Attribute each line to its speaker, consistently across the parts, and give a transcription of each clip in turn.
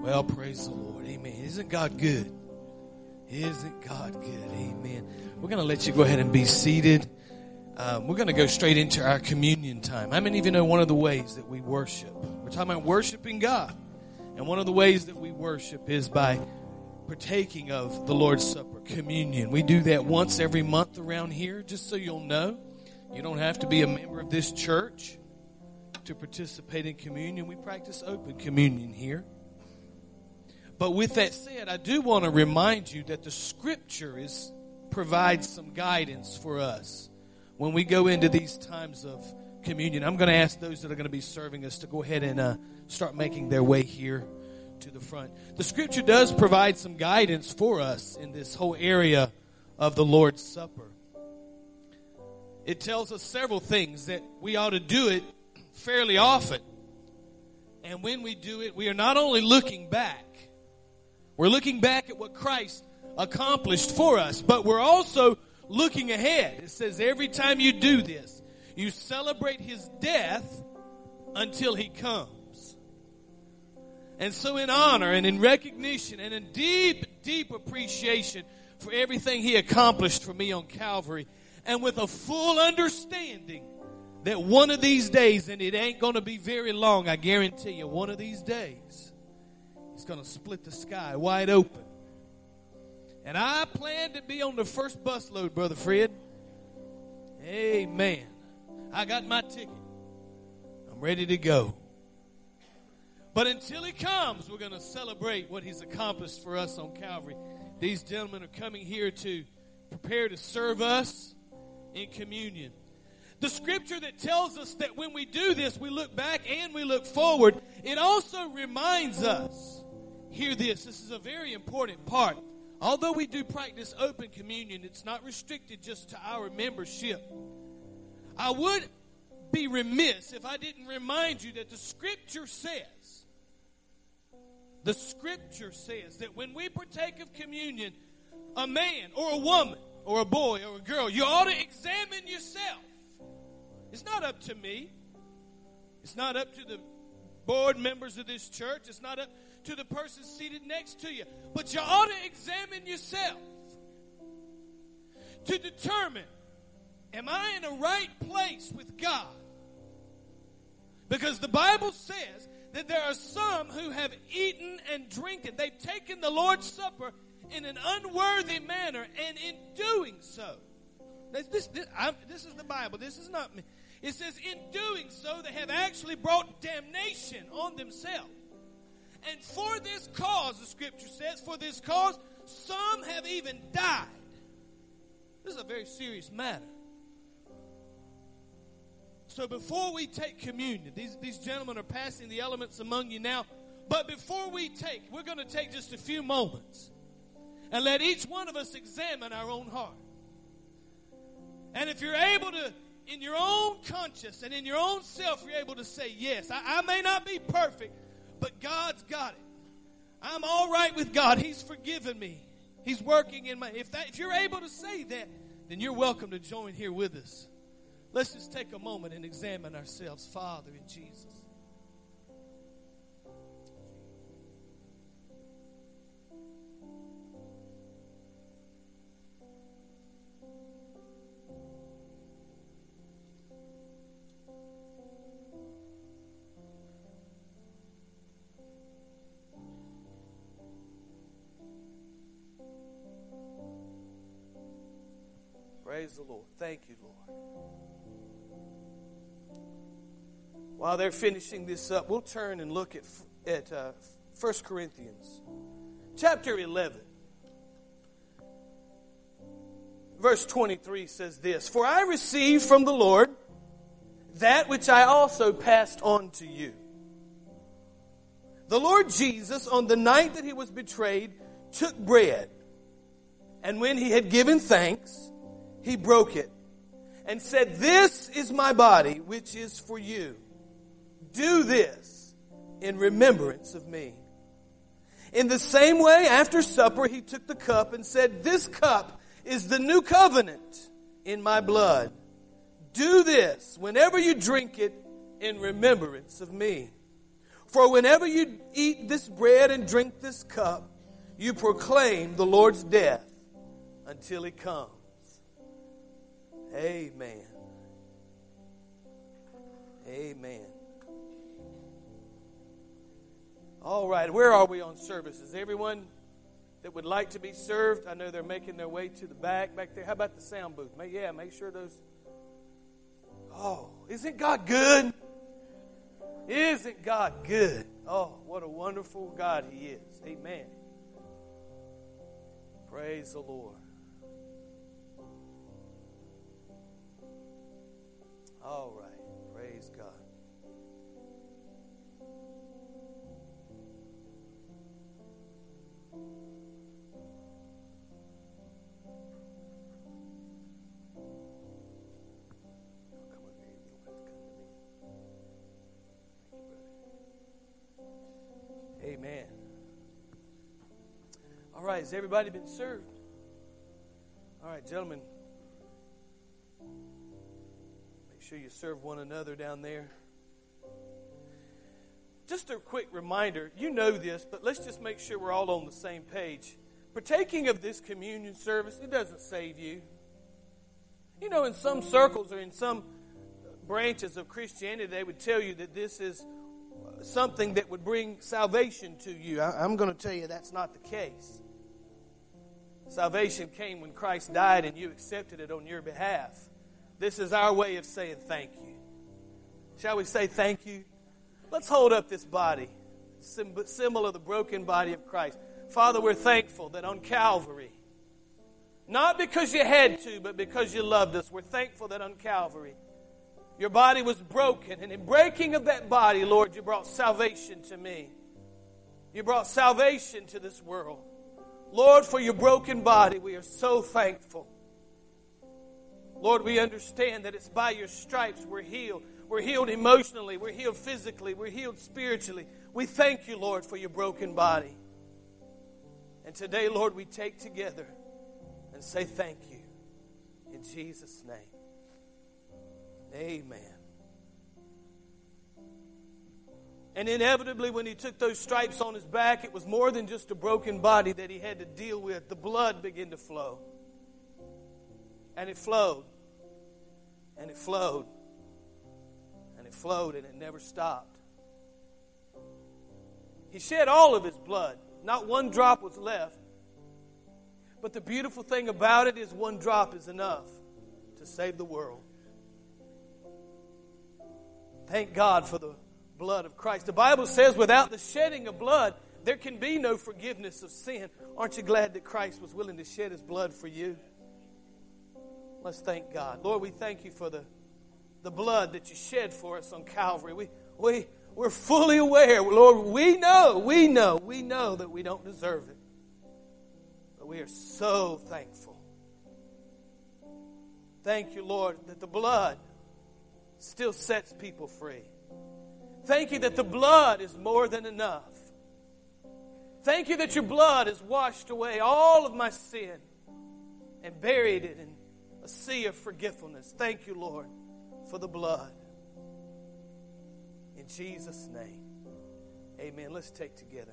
Speaker 1: Well, praise the Lord. Amen. Isn't God good? Isn't God good? Amen. We're going to let you go ahead and be seated. We're going to go straight into our communion time. How many of you know one of the ways that we worship? We're talking about worshiping God. And one of the ways that we worship is by partaking of the Lord's Supper, communion. We do that once every month around here, just so you'll know. You don't have to be a member of this church to participate in communion. We practice open communion here. But with that said, I do want to remind you that the Scripture provides some guidance for us when we go into these times of communion. I'm going to ask those that are going to be serving us to go ahead and start making their way here to the front. The Scripture does provide some guidance for us in this whole area of the Lord's Supper. It tells us several things that we ought to do it fairly often. And when we do it, we are not only looking back, we're looking back at what Christ accomplished for us, but we're also looking ahead. It says every time you do this, you celebrate His death until He comes. And so in honor and in recognition and in deep, deep appreciation for everything He accomplished for me on Calvary, and with a full understanding that one of these days, and it ain't going to be very long, I guarantee you, one of these days, He's going to split the sky wide open. And I plan to be on the first busload, Brother Fred. Amen. I got my ticket. I'm ready to go. But until He comes, we're going to celebrate what He's accomplished for us on Calvary. These gentlemen are coming here to prepare to serve us in communion. The Scripture that tells us that when we do this, we look back and we look forward. It also reminds us, hear this is a very important part. Although we do practice open communion, it's not restricted just to our membership. I would be remiss if I didn't remind you that the Scripture says that when we partake of communion, a man or a woman or a boy or a girl, you ought to examine yourself. It's not up to me. It's not up to the board members of this church. It's not up to the person seated next to you. But you ought to examine yourself to determine, am I in a right place with God? Because the Bible says that there are some who have eaten and drinking. They've taken the Lord's Supper in an unworthy manner, and in doing so, this is the Bible. This is not me. It says, in doing so, they have actually brought damnation on themselves. And for this cause, the Scripture says, for this cause, some have even died. This is a very serious matter. So before we take communion, these gentlemen are passing the elements among you now. But before we're going to take just a few moments and let each one of us examine our own heart. And if you're able to, in your own conscience and in your own self, you're able to say, yes, I may not be perfect, but God's got it. I'm all right with God. He's forgiven me. He's working in my... If you're able to say that, then you're welcome to join here with us. Let's just take a moment and examine ourselves, Father, in Jesus. Praise the Lord. Thank you, Lord. While they're finishing this up, we'll turn and look at 1 Corinthians chapter 11. Verse 23 says this, for I received from the Lord that which I also passed on to you. The Lord Jesus, on the night that He was betrayed, took bread, and when He had given thanks, He broke it and said, this is my body, which is for you. Do this in remembrance of me. In the same way, after supper, He took the cup and said, this cup is the new covenant in my blood. Do this whenever you drink it in remembrance of me. For whenever you eat this bread and drink this cup, you proclaim the Lord's death until He comes. Amen. Amen. All right, where are we on services? Everyone that would like to be served, I know they're making their way to the back there. How about the sound booth? Make sure those. Oh, isn't God good? Isn't God good? Oh, what a wonderful God He is. Amen. Praise the Lord. All right. Praise God. Amen. All right, has everybody been served? All right, gentlemen. Make sure you serve one another down there. Just a quick reminder, you know this, but let's just make sure we're all on the same page. Partaking of this communion service, it doesn't save you. You know, in some circles or in some branches of Christianity, they would tell you that this is something that would bring salvation to you. I'm going to tell you that's not the case. Salvation came when Christ died and you accepted it on your behalf. This is our way of saying thank you. Shall we say thank you? Let's hold up this body, symbol of the broken body of Christ. Father, we're thankful that on Calvary, not because you had to, but because you loved us, we're thankful that on Calvary, your body was broken. And in breaking of that body, Lord, you brought salvation to me. You brought salvation to this world. Lord, for your broken body, we are so thankful. Lord, we understand that it's by your stripes we're healed. We're healed emotionally. We're healed physically. We're healed spiritually. We thank you, Lord, for your broken body. And today, Lord, we take together and say thank you. In Jesus' name. Amen. And inevitably, when he took those stripes on his back, it was more than just a broken body that he had to deal with. The blood began to flow. And it flowed. And it flowed. And it flowed, and it never stopped. He shed all of his blood. Not one drop was left. But the beautiful thing about it is one drop is enough to save the world. Thank God for the blood of Christ. The Bible says without the shedding of blood, there can be no forgiveness of sin. Aren't you glad that Christ was willing to shed His blood for you? Let's thank God. Lord, we thank you for the blood that you shed for us on Calvary. We're fully aware, Lord, we know that we don't deserve it. But we are so thankful. Thank you, Lord, that the blood still sets people free. Thank you that the blood is more than enough. Thank you that your blood has washed away all of my sin and buried it in a sea of forgetfulness. Thank you, Lord, for the blood. In Jesus' name. Amen. Let's take together.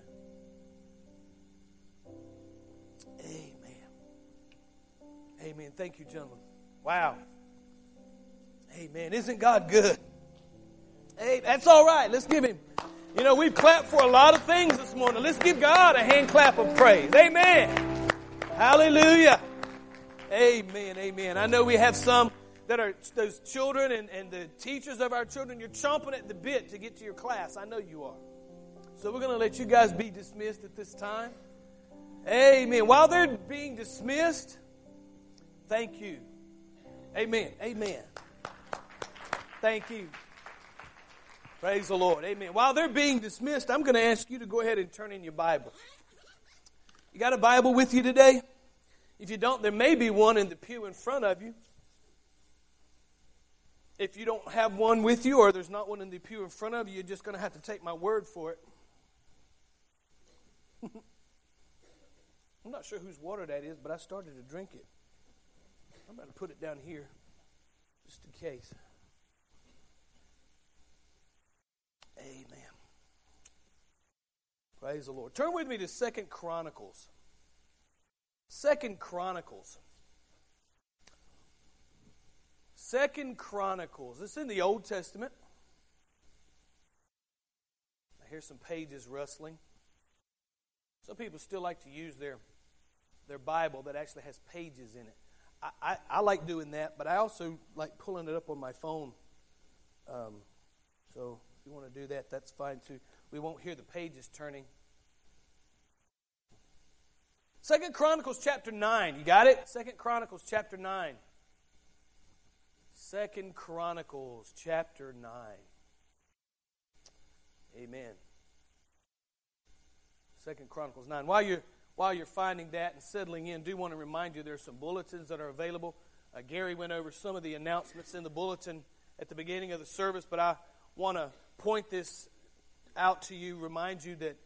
Speaker 1: Amen. Amen. Thank you, gentlemen. Wow. Amen. Isn't God good? Hey, that's all right. Let's give Him. You know, we've clapped for a lot of things this morning. Let's give God a hand clap of praise. Amen. Hallelujah. Amen. Amen. I know we have some that are those children and the teachers of our children. You're chomping at the bit to get to your class. I know you are. So we're going to let you guys be dismissed at this time. Amen. While they're being dismissed, thank you. Amen. Amen. Thank you. Praise the Lord. Amen. While they're being dismissed, I'm going to ask you to go ahead and turn in your Bible. You got a Bible with you today? If you don't, there may be one in the pew in front of you. If you don't have one with you or there's not one in the pew in front of you, you're just going to have to take my word for it. I'm not sure whose water that is, but I started to drink it. I'm going to put it down here just in case. Amen. Praise the Lord. Turn with me to 2 Chronicles. 2 Chronicles. 2 Chronicles. It's in the Old Testament. I hear some pages rustling. Some people still like to use their Bible that actually has pages in it. I like doing that, but I also like pulling it up on my phone. So if you want to do that, that's fine too. We won't hear the pages turning. 2 Chronicles chapter 9. You got it? 2 Chronicles chapter 9. 2 Chronicles chapter 9. Amen. 2 Chronicles 9. While you're finding that and settling in, I do want to remind you there's some bulletins that are available. Gary went over some of the announcements in the bulletin at the beginning of the service, but I want to point this out to you, remind you that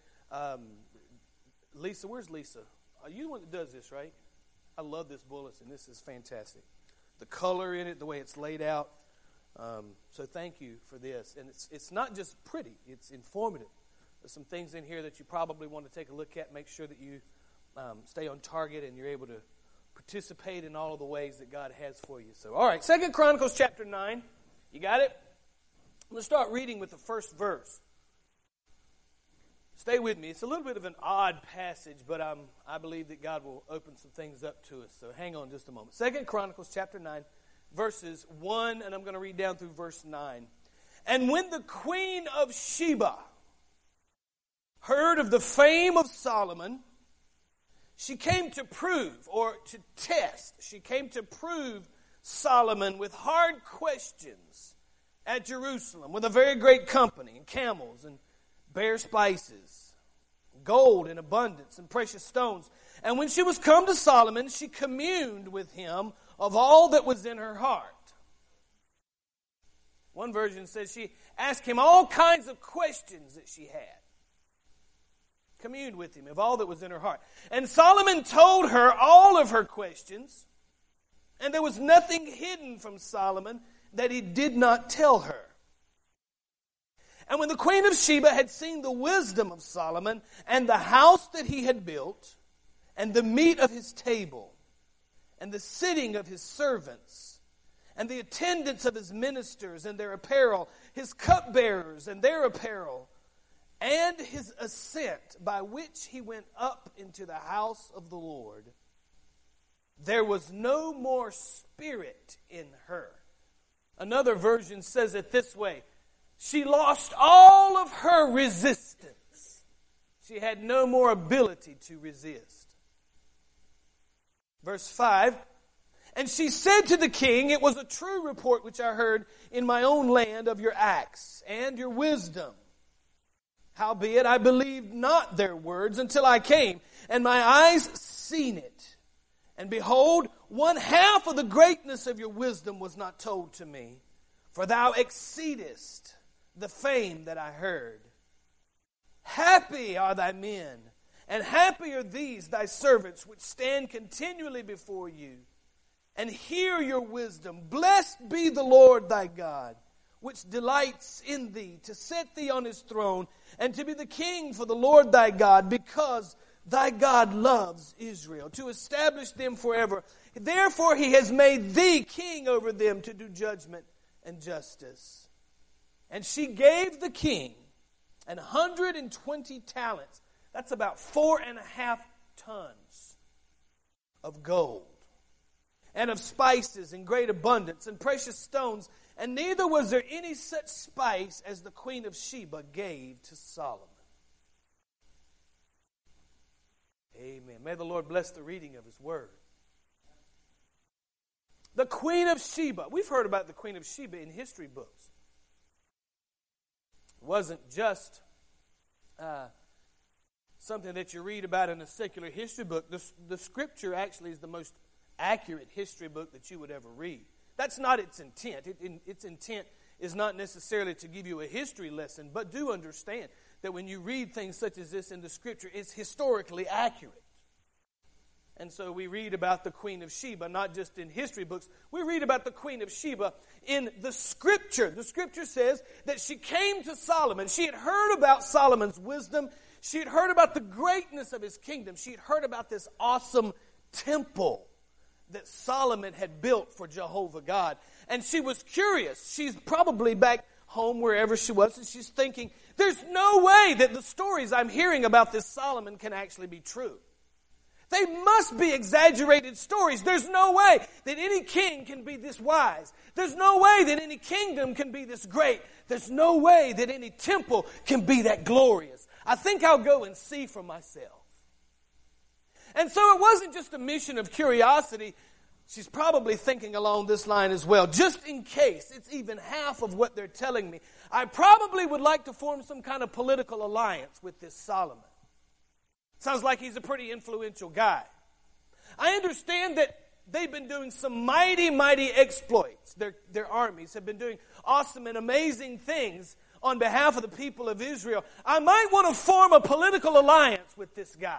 Speaker 1: Lisa, where's Lisa? Are you the one that does this, right? I love this bulletin. This is fantastic. The color in it, the way it's laid out. So thank you for this. And it's not just pretty, it's informative. There's some things in here that you probably want to take a look at, make sure that you stay on target and you're able to participate in all of the ways that God has for you. So, all right, 2 Chronicles chapter 9. You got it? I'm going to start reading with the first verse. Stay with me. It's a little bit of an odd passage, but I believe that God will open some things up to us. So hang on just a moment. 2 Chronicles chapter 9, verses 1, and I'm going to read down through verse 9. And when the queen of Sheba heard of the fame of Solomon, she came to prove, or to test, she came to prove Solomon with hard questions at Jerusalem, with a very great company, and camels, and bare spices, gold in abundance, and precious stones. And when she was come to Solomon, she communed with him of all that was in her heart. One version says she asked him all kinds of questions that she had. Communed with him of all that was in her heart. And Solomon told her all of her questions, and there was nothing hidden from Solomon that he did not tell her. And when the queen of Sheba had seen the wisdom of Solomon, and the house that he had built, and the meat of his table, and the sitting of his servants, and the attendance of his ministers and their apparel, his cupbearers and their apparel, and his ascent by which he went up into the house of the Lord, there was no more spirit in her. Another version says it this way: she lost all of her resistance. She had no more ability to resist. Verse 5, and she said to the king, it was a true report which I heard in my own land of your acts and your wisdom. Howbeit I believed not their words until I came, and my eyes seen it. And behold, one half of the greatness of your wisdom was not told to me, for thou exceedest the fame that I heard. Happy are thy men, and happy are these thy servants, which stand continually before you, and hear your wisdom. Blessed be the Lord thy God, which delights in thee, to set thee on his throne, and to be the king for the Lord thy God, because thy God loves Israel, to establish them forever. Therefore he has made thee king over them, to do judgment and justice. And she gave the king 120 talents. That's about 4.5 tons of gold, and of spices in great abundance, and precious stones. And neither was there any such spice as the queen of Sheba gave to Solomon. Amen. May the Lord bless the reading of his word. The queen of Sheba. We've heard about the queen of Sheba in history books. It wasn't just something that you read about in a secular history book. The scripture actually is the most accurate history book that you would ever read. That's not its intent. Its intent is not necessarily to give you a history lesson, but do understand that when you read things such as this in the scripture, it's historically accurate. And so we read about the queen of Sheba, not just in history books. We read about the queen of Sheba in the scripture. The scripture says that she came to Solomon. She had heard about Solomon's wisdom. She had heard about the greatness of his kingdom. She had heard about this awesome temple that Solomon had built for Jehovah God. And she was curious. She's probably back home wherever she was, and she's thinking, there's no way that the stories I'm hearing about this Solomon can actually be true. They must be exaggerated stories. There's no way that any king can be this wise. There's no way that any kingdom can be this great. There's no way that any temple can be that glorious. I think I'll go and see for myself. And so it wasn't just a mission of curiosity. She's probably thinking along this line as well. Just in case it's even half of what they're telling me, I probably would like to form some kind of political alliance with this Solomon. Sounds like he's a pretty influential guy. I understand that they've been doing some mighty, mighty exploits. Their armies have been doing awesome and amazing things on behalf of the people of Israel. I might want to form a political alliance with this guy.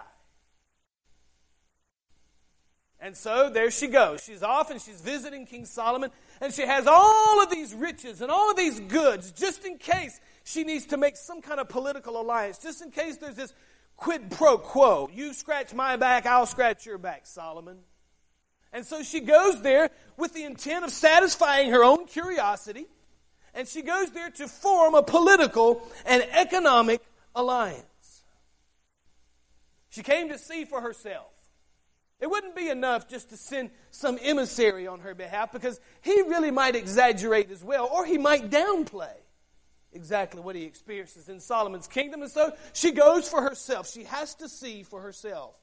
Speaker 1: And so there she goes. She's off and she's visiting King Solomon. And she has all of these riches and all of these goods just in case she needs to make some kind of political alliance. Just in case there's this quid pro quo. You scratch my back, I'll scratch your back, Solomon. And so she goes there with the intent of satisfying her own curiosity. And she goes there to form a political and economic alliance. She came to see for herself. It wouldn't be enough just to send some emissary on her behalf, because he really might exaggerate as well, or he might downplay exactly what he experiences in Solomon's kingdom. And so she goes for herself. She has to see for herself.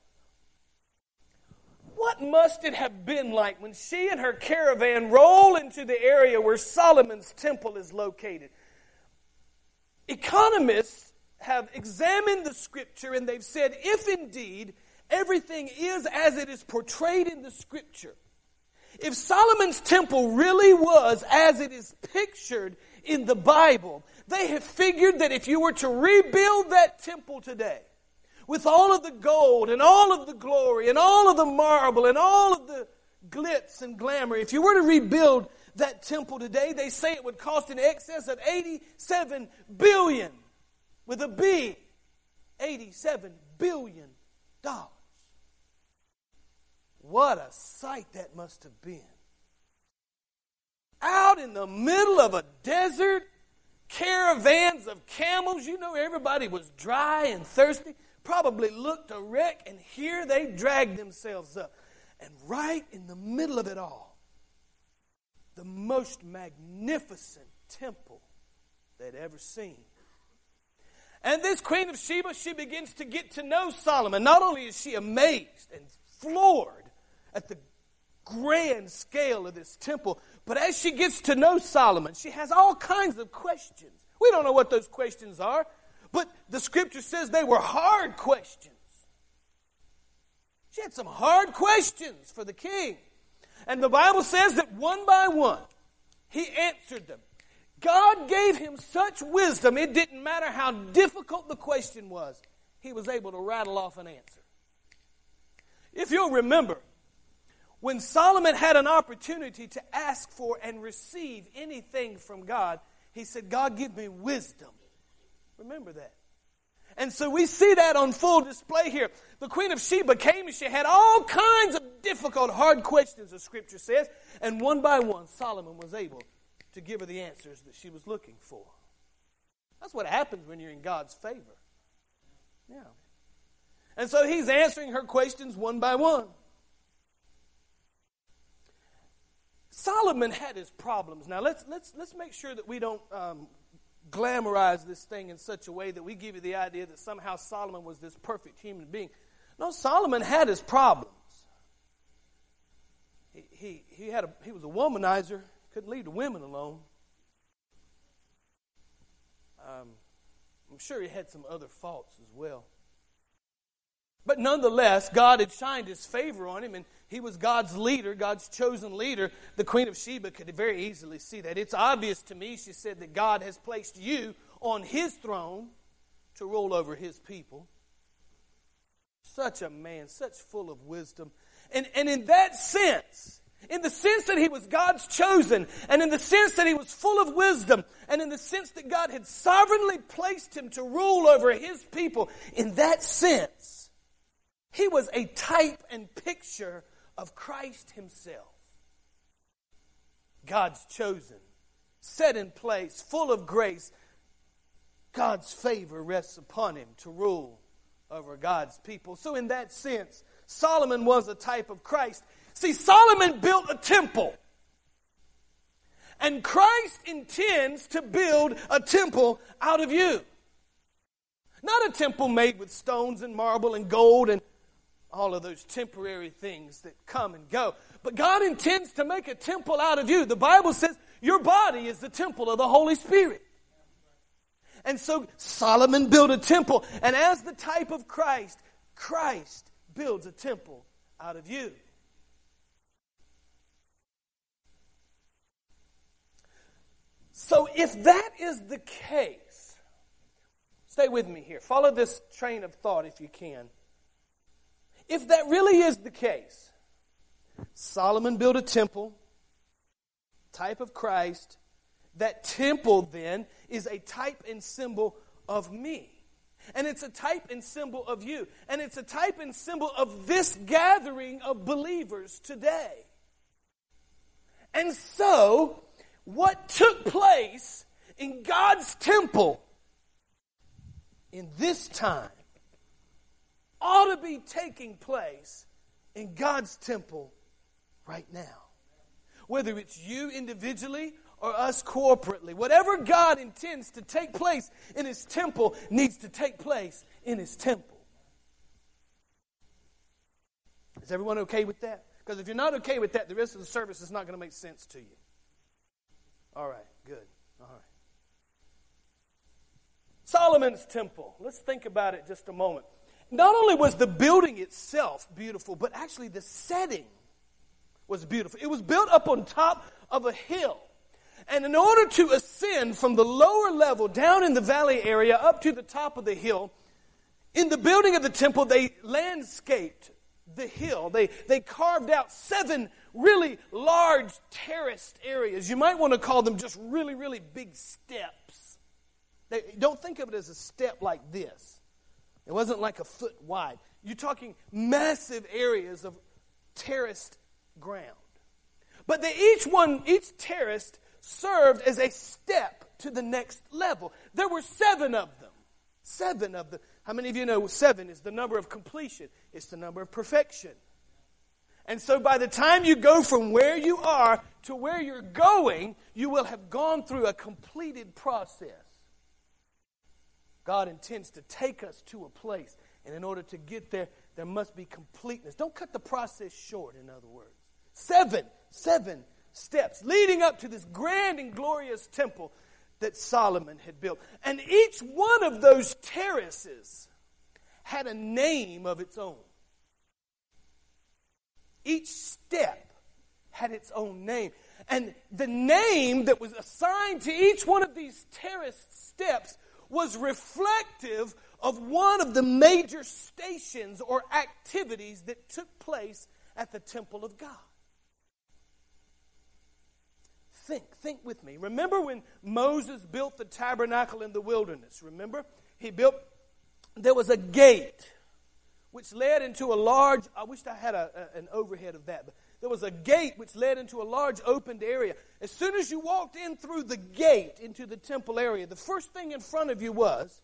Speaker 1: What must it have been like when she and her caravan roll into the area where Solomon's temple is located? Economists have examined the scripture and they've said, if indeed everything is as it is portrayed in the scripture, if Solomon's temple really was as it is pictured in the Bible, they have figured that if you were to rebuild that temple today, with all of the gold and all of the glory and all of the marble and all of the glitz and glamour, if you were to rebuild that temple today, they say it would cost in excess of $87 billion, with a B, $87 billion. What a sight that must have been. Out in the middle of a desert, caravans of camels. You know, everybody was dry and thirsty, probably looked a wreck, and here they dragged themselves up. And right in the middle of it all, the most magnificent temple they'd ever seen. And this Queen of Sheba, she begins to get to know Solomon. Not only is she amazed and floored at the grand scale of this temple, but as she gets to know Solomon, she has all kinds of questions. We don't know what those questions are, but the scripture says they were hard questions. She had some hard questions for the king. And the Bible says that one by one, he answered them. God gave him such wisdom, it didn't matter how difficult the question was, he was able to rattle off an answer. If you'll remember, when Solomon had an opportunity to ask for and receive anything from God, he said, God, give me wisdom. Remember that. And so we see that on full display here. The Queen of Sheba came and she had all kinds of difficult, hard questions, the scripture says. And one by one, Solomon was able to give her the answers that she was looking for. That's what happens when you're in God's favor. Yeah. And so he's answering her questions one by one. Solomon had his problems. Now let's make sure that we don't glamorize this thing in such a way that we give you the idea that somehow Solomon was this perfect human being. No, Solomon had his problems. He was a womanizer. Couldn't leave the women alone. I'm sure he had some other faults as well. But nonetheless, God had shined his favor on him, and he was God's leader, God's chosen leader. The Queen of Sheba could very easily see that. It's obvious to me, she said, that God has placed you on his throne to rule over his people. Such a man, such full of wisdom. And in that sense,
Speaker 2: In the sense that he was God's chosen, and in the sense that he was full of wisdom, and in the sense that God had sovereignly placed him to rule over his people, in that sense, he was a type and picture of Christ himself. God's chosen, set in place, full of grace. God's favor rests upon him to rule over God's people. So in that sense, Solomon was a type of Christ. See, Solomon built a temple. And Christ intends to build a temple out of you. Not a temple made with stones and marble and gold and all of those temporary things that come and go. But God intends to make a temple out of you. The Bible says your body is the temple of the Holy Spirit. And so Solomon built a temple. And as the type of Christ, Christ builds a temple out of you. So if that is the case, stay with me here. Follow this train of thought if you can. If that really is the case, Solomon built a temple, type of Christ. That temple then is a type and symbol of me. And it's a type and symbol of you. And it's a type and symbol of this gathering of believers today. And so, what took place in God's temple in this time ought to be taking place in God's temple right now. Whether it's you individually or us corporately. Whatever God intends to take place in His temple needs to take place in His temple. Is everyone okay with that? Because if you're not okay with that, the rest of the service is not going to make sense to you. All right, good. All right. Solomon's temple. Let's think about it just a moment. Not only was the building itself beautiful, but actually the setting was beautiful. It was built up on top of a hill. And in order to ascend from the lower level down in the valley area up to the top of the hill, in the building of the temple, they landscaped the hill. They carved out 7 really large terraced areas. You might want to call them just really, really big steps. Don't think of it as a step like this. It wasn't like a foot wide. You're talking massive areas of terraced ground. But each terrace served as a step to the next level. There were 7 of them. 7 of them. How many of you know 7 is the number of completion? It's the number of perfection. And so by the time you go from where you are to where you're going, you will have gone through a completed process. God intends to take us to a place. And in order to get there, there must be completeness. Don't cut the process short, in other words. 7 steps leading up to this grand and glorious temple that Solomon had built. And each one of those terraces had a name of its own. Each step had its own name. And the name that was assigned to each one of these terraced steps was reflective of one of the major stations or activities that took place at the temple of God. Think with me. Remember when Moses built the tabernacle in the wilderness? Remember? There was a gate which led into a large, I wish I had an overhead of that, but there was a gate which led into a large opened area. As soon as you walked in through the gate into the temple area, the first thing in front of you was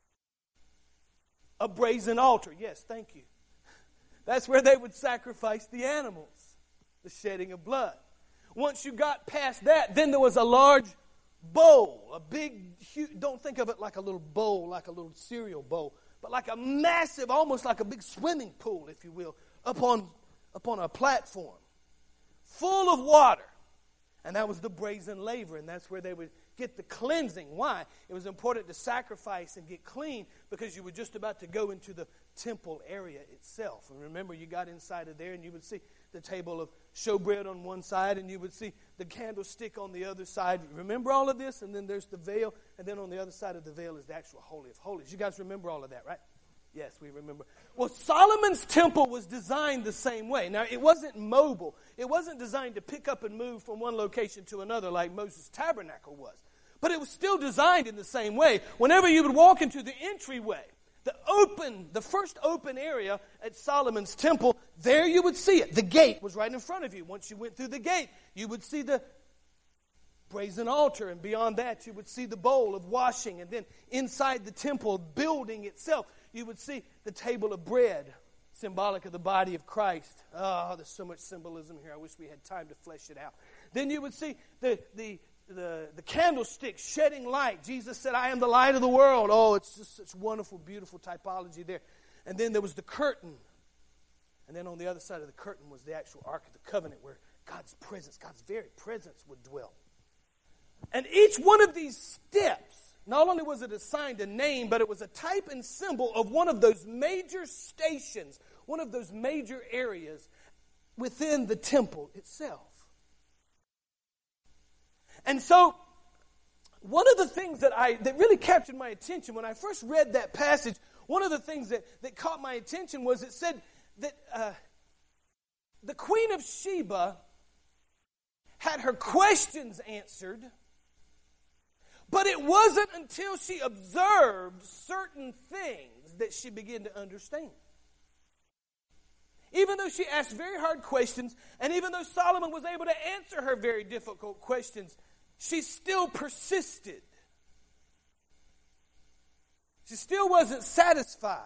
Speaker 2: a brazen altar. Yes, thank you. That's where they would sacrifice the animals, the shedding of blood. Once you got past that, then there was a large bowl, a big, huge, don't think of it like a little bowl, like a little cereal bowl, but like a massive, almost like a big swimming pool, if you will, upon a platform full of water. And that was the brazen laver, and that's where they would get the cleansing. Why? It was important to sacrifice and get clean because you were just about to go into the temple area itself. And remember, you got inside of there and you would see the table of showbread on one side and you would see the candlestick on the other side. Remember all of this? And then there's the veil, and then on the other side of the veil is the actual Holy of Holies. You guys remember all of that, right? Yes, we remember. Well, Solomon's temple was designed the same way. Now, it wasn't mobile. It wasn't designed to pick up and move from one location to another like Moses' tabernacle was. But it was still designed in the same way. Whenever you would walk into the entryway, the first open area at Solomon's temple, there you would see it. The gate was right in front of you. Once you went through the gate, you would see the brazen altar, and beyond that you would see the bowl of washing, and then inside the temple building itself you would see the table of bread, symbolic of the body of Christ. Oh, there's so much symbolism here. I wish we had time to flesh it out. Then you would see the candlestick shedding light. Jesus said, I am the light of the world. Oh, it's just such wonderful, beautiful typology there. And then there was the curtain. And then on the other side of the curtain was the actual Ark of the Covenant, where God's presence, God's very presence would dwell. And each one of these steps, not only was it assigned a name, but it was a type and symbol of one of those major stations, one of those major areas within the temple itself. And so, one of the things that really captured my attention when I first read that passage, one of the things that caught my attention was it said that the Queen of Sheba had her questions answered, but it wasn't until she observed certain things that she began to understand. Even though she asked very hard questions, and even though Solomon was able to answer her very difficult questions, she still persisted. She still wasn't satisfied.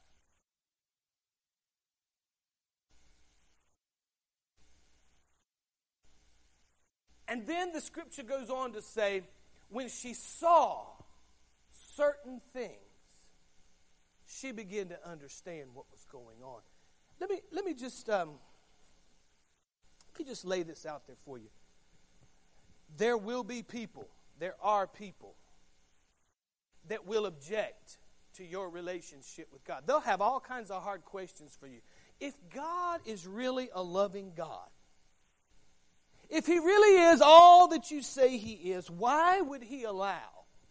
Speaker 2: And then the scripture goes on to say, when she saw certain things, she began to understand what was going on. Let me just lay this out there for you. There will be people, there are people that will object to your relationship with God. They'll have all kinds of hard questions for you. If God is really a loving God, if He really is all that you say He is, why would He allow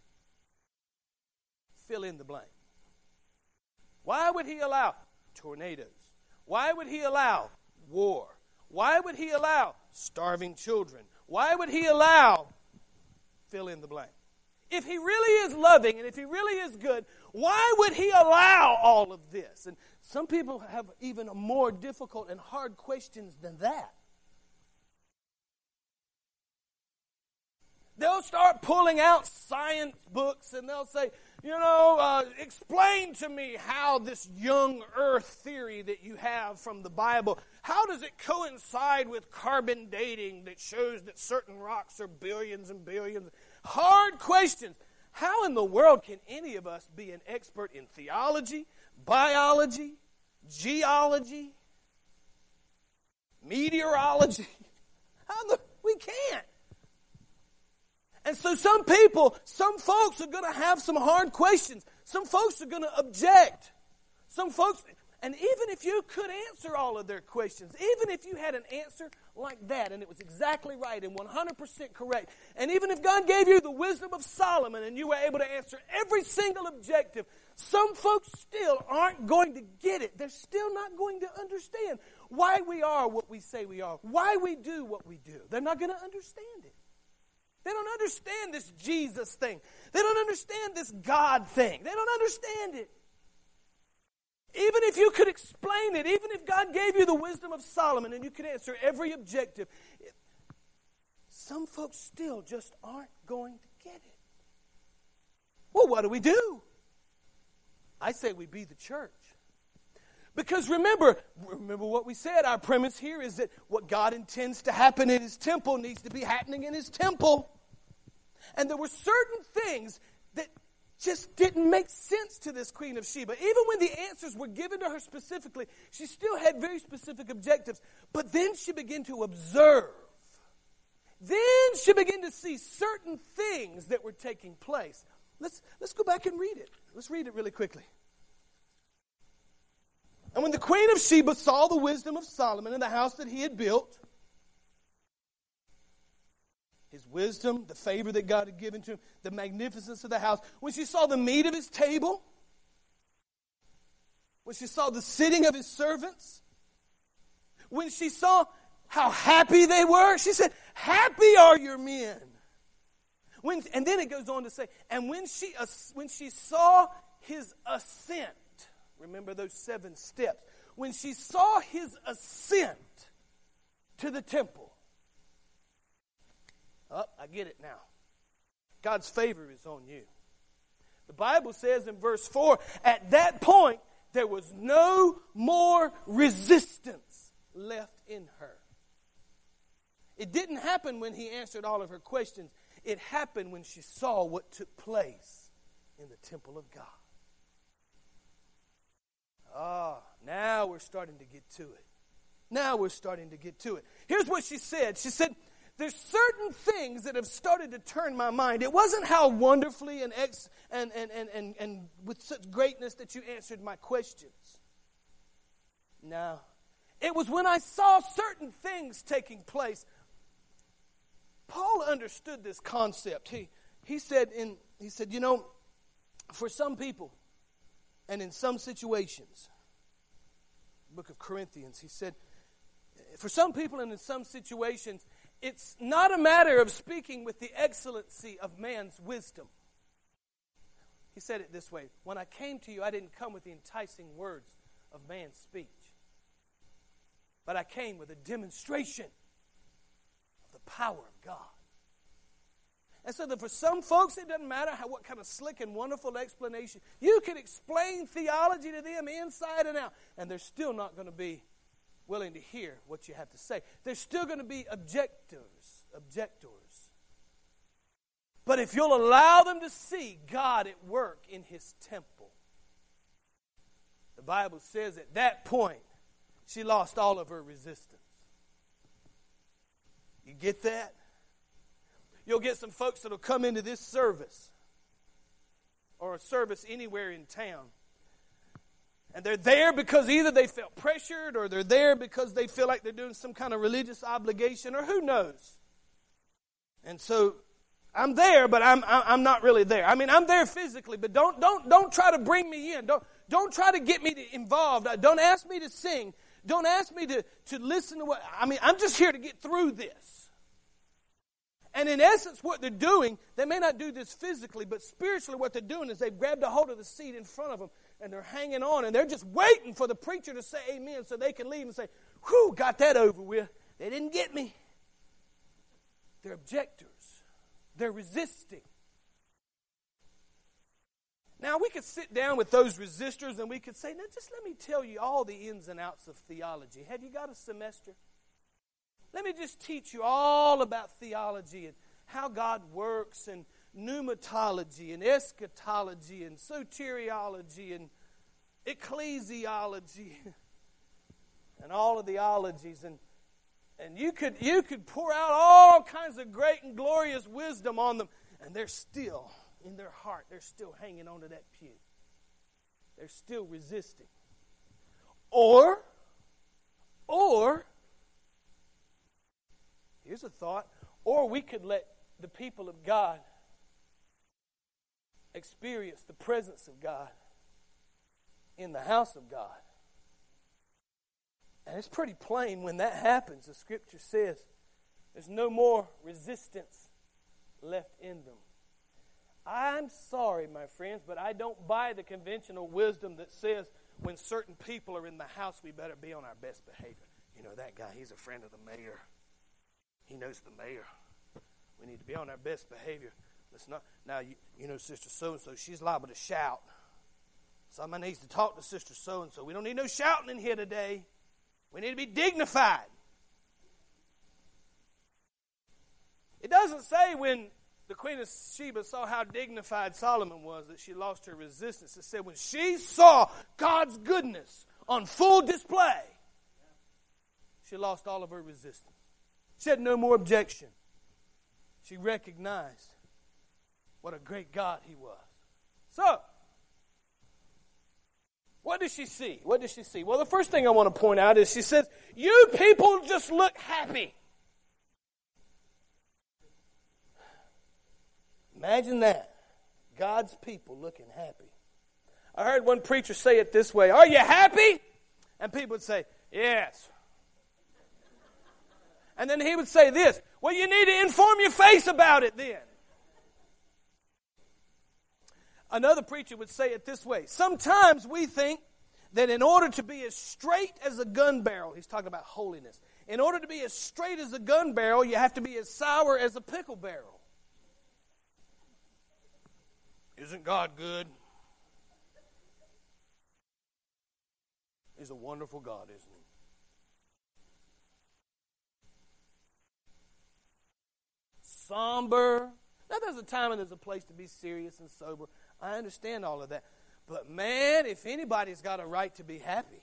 Speaker 2: fill in the blank? Why would He allow tornadoes? Why would He allow war? Why would He allow starving children? Why would He allow fill in the blank? If He really is loving and if He really is good, why would He allow all of this? And some people have even more difficult and hard questions than that. They'll start pulling out science books and they'll say, explain to me how this young earth theory that you have from the Bible, how does it coincide with carbon dating that shows that certain rocks are billions and billions? Hard questions. How in the world can any of us be an expert in theology, biology, geology, meteorology? We can't. And so some folks are going to have some hard questions. Some folks are going to object. And even if you could answer all of their questions, even if you had an answer like that and it was exactly right and 100% correct, and even if God gave you the wisdom of Solomon and you were able to answer every single objective, some folks still aren't going to get it. They're still not going to understand why we are what we say we are, why we do what we do. They're not going to understand it. They don't understand this Jesus thing. They don't understand this God thing. They don't understand it. Even if you could explain it, even if God gave you the wisdom of Solomon and you could answer every objective, some folks still just aren't going to get it. Well, what do? I say we be the church. Because remember what we said. Our premise here is that what God intends to happen in His temple needs to be happening in His temple. And there were certain things that just didn't make sense to this Queen of Sheba. Even when the answers were given to her specifically, she still had very specific objectives. But then she began to observe. Then she began to see certain things that were taking place. Let's go back and read it. Let's read it really quickly. And when the Queen of Sheba saw the wisdom of Solomon in the house that he had built, his wisdom, the favor that God had given to him, the magnificence of the house, when she saw the meat of his table, when she saw the sitting of his servants, when she saw how happy they were, she said, happy are your men. And then it goes on to say, and when she saw his ascent, remember those 7 steps, when she saw his ascent to the temple. Oh, I get it now. God's favor is on you. The Bible says in verse 4, at that point, there was no more resistance left in her. It didn't happen when he answered all of her questions. It happened when she saw what took place in the temple of God. Now we're starting to get to it. Now we're starting to get to it. Here's what she said. She said, there's certain things that have started to turn my mind. It wasn't how wonderfully and with such greatness that you answered my questions. No. It was when I saw certain things taking place. Paul understood this concept. He said, you know, for some people and in some situations, book of Corinthians, he said, for some people and in some situations, it's not a matter of speaking with the excellency of man's wisdom. He said it this way, when I came to you, I didn't come with the enticing words of man's speech, but I came with a demonstration of the power of God. And so that for some folks, it doesn't matter what kind of slick and wonderful explanation. You can explain theology to them inside and out, and they're still not going to be willing to hear what you have to say. They're still going to be objectors. But if you'll allow them to see God at work in His temple, the Bible says at that point, she lost all of her resistance. You get that? You'll get some folks that will come into this service or a service anywhere in town. And they're there because either they felt pressured or they're there because they feel like they're doing some kind of religious obligation or who knows. And so I'm there, but I'm not really there. I mean, I'm there physically, but don't try to bring me in. Don't try to get me involved. Don't ask me to sing. Don't ask me to listen to what... I mean, I'm just here to get through this. And in essence, what they're doing, they may not do this physically, but spiritually what they're doing is they've grabbed a hold of the seat in front of them, and they're hanging on, and they're just waiting for the preacher to say amen so they can leave and say, whew, got that over with. They didn't get me. They're objectors. They're resisting. Now, we could sit down with those resistors and we could say, now just let me tell you all the ins and outs of theology. Have you got a semester? Let me just teach you all about theology and how God works and pneumatology and eschatology and soteriology and ecclesiology and all of the ologies. And you could pour out all kinds of great and glorious wisdom on them, and they're still, in their heart, they're still hanging on to that pew. They're still resisting. Or, here's a thought, or we could let the people of God experience the presence of God in the house of God. And it's pretty plain when that happens. The Scripture says there's no more resistance left in them. I'm sorry, my friends, but I don't buy the conventional wisdom that says when certain people are in the house, we better be on our best behavior. You know, that guy, he's a friend of the mayor. He knows the mayor. We need to be on our best behavior. Let's not. Now, you know, Sister So-and-so, she's liable to shout. Somebody needs to talk to Sister So-and-so. We don't need no shouting in here today. We need to be dignified. It doesn't say when the Queen of Sheba saw how dignified Solomon was that she lost her resistance. It said when she saw God's goodness on full display, she lost all of her resistance. She had no more objection. She recognized what a great God He was. So, what does she see? What does she see? Well, the first thing I want to point out is she says, you people just look happy. Imagine that. God's people looking happy. I heard one preacher say it this way, "Are you happy?" And people would say, "Yes." And then he would say this, "Well, you need to inform your face about it then." Another preacher would say it this way, "Sometimes we think that in order to be as straight as a gun barrel," he's talking about holiness, "in order to be as straight as a gun barrel, you have to be as sour as a pickle barrel." Isn't God good? He's a wonderful God, isn't he? Somber. Now, there's a time and there's a place to be serious and sober. I understand all of that. But man, if anybody's got a right to be happy.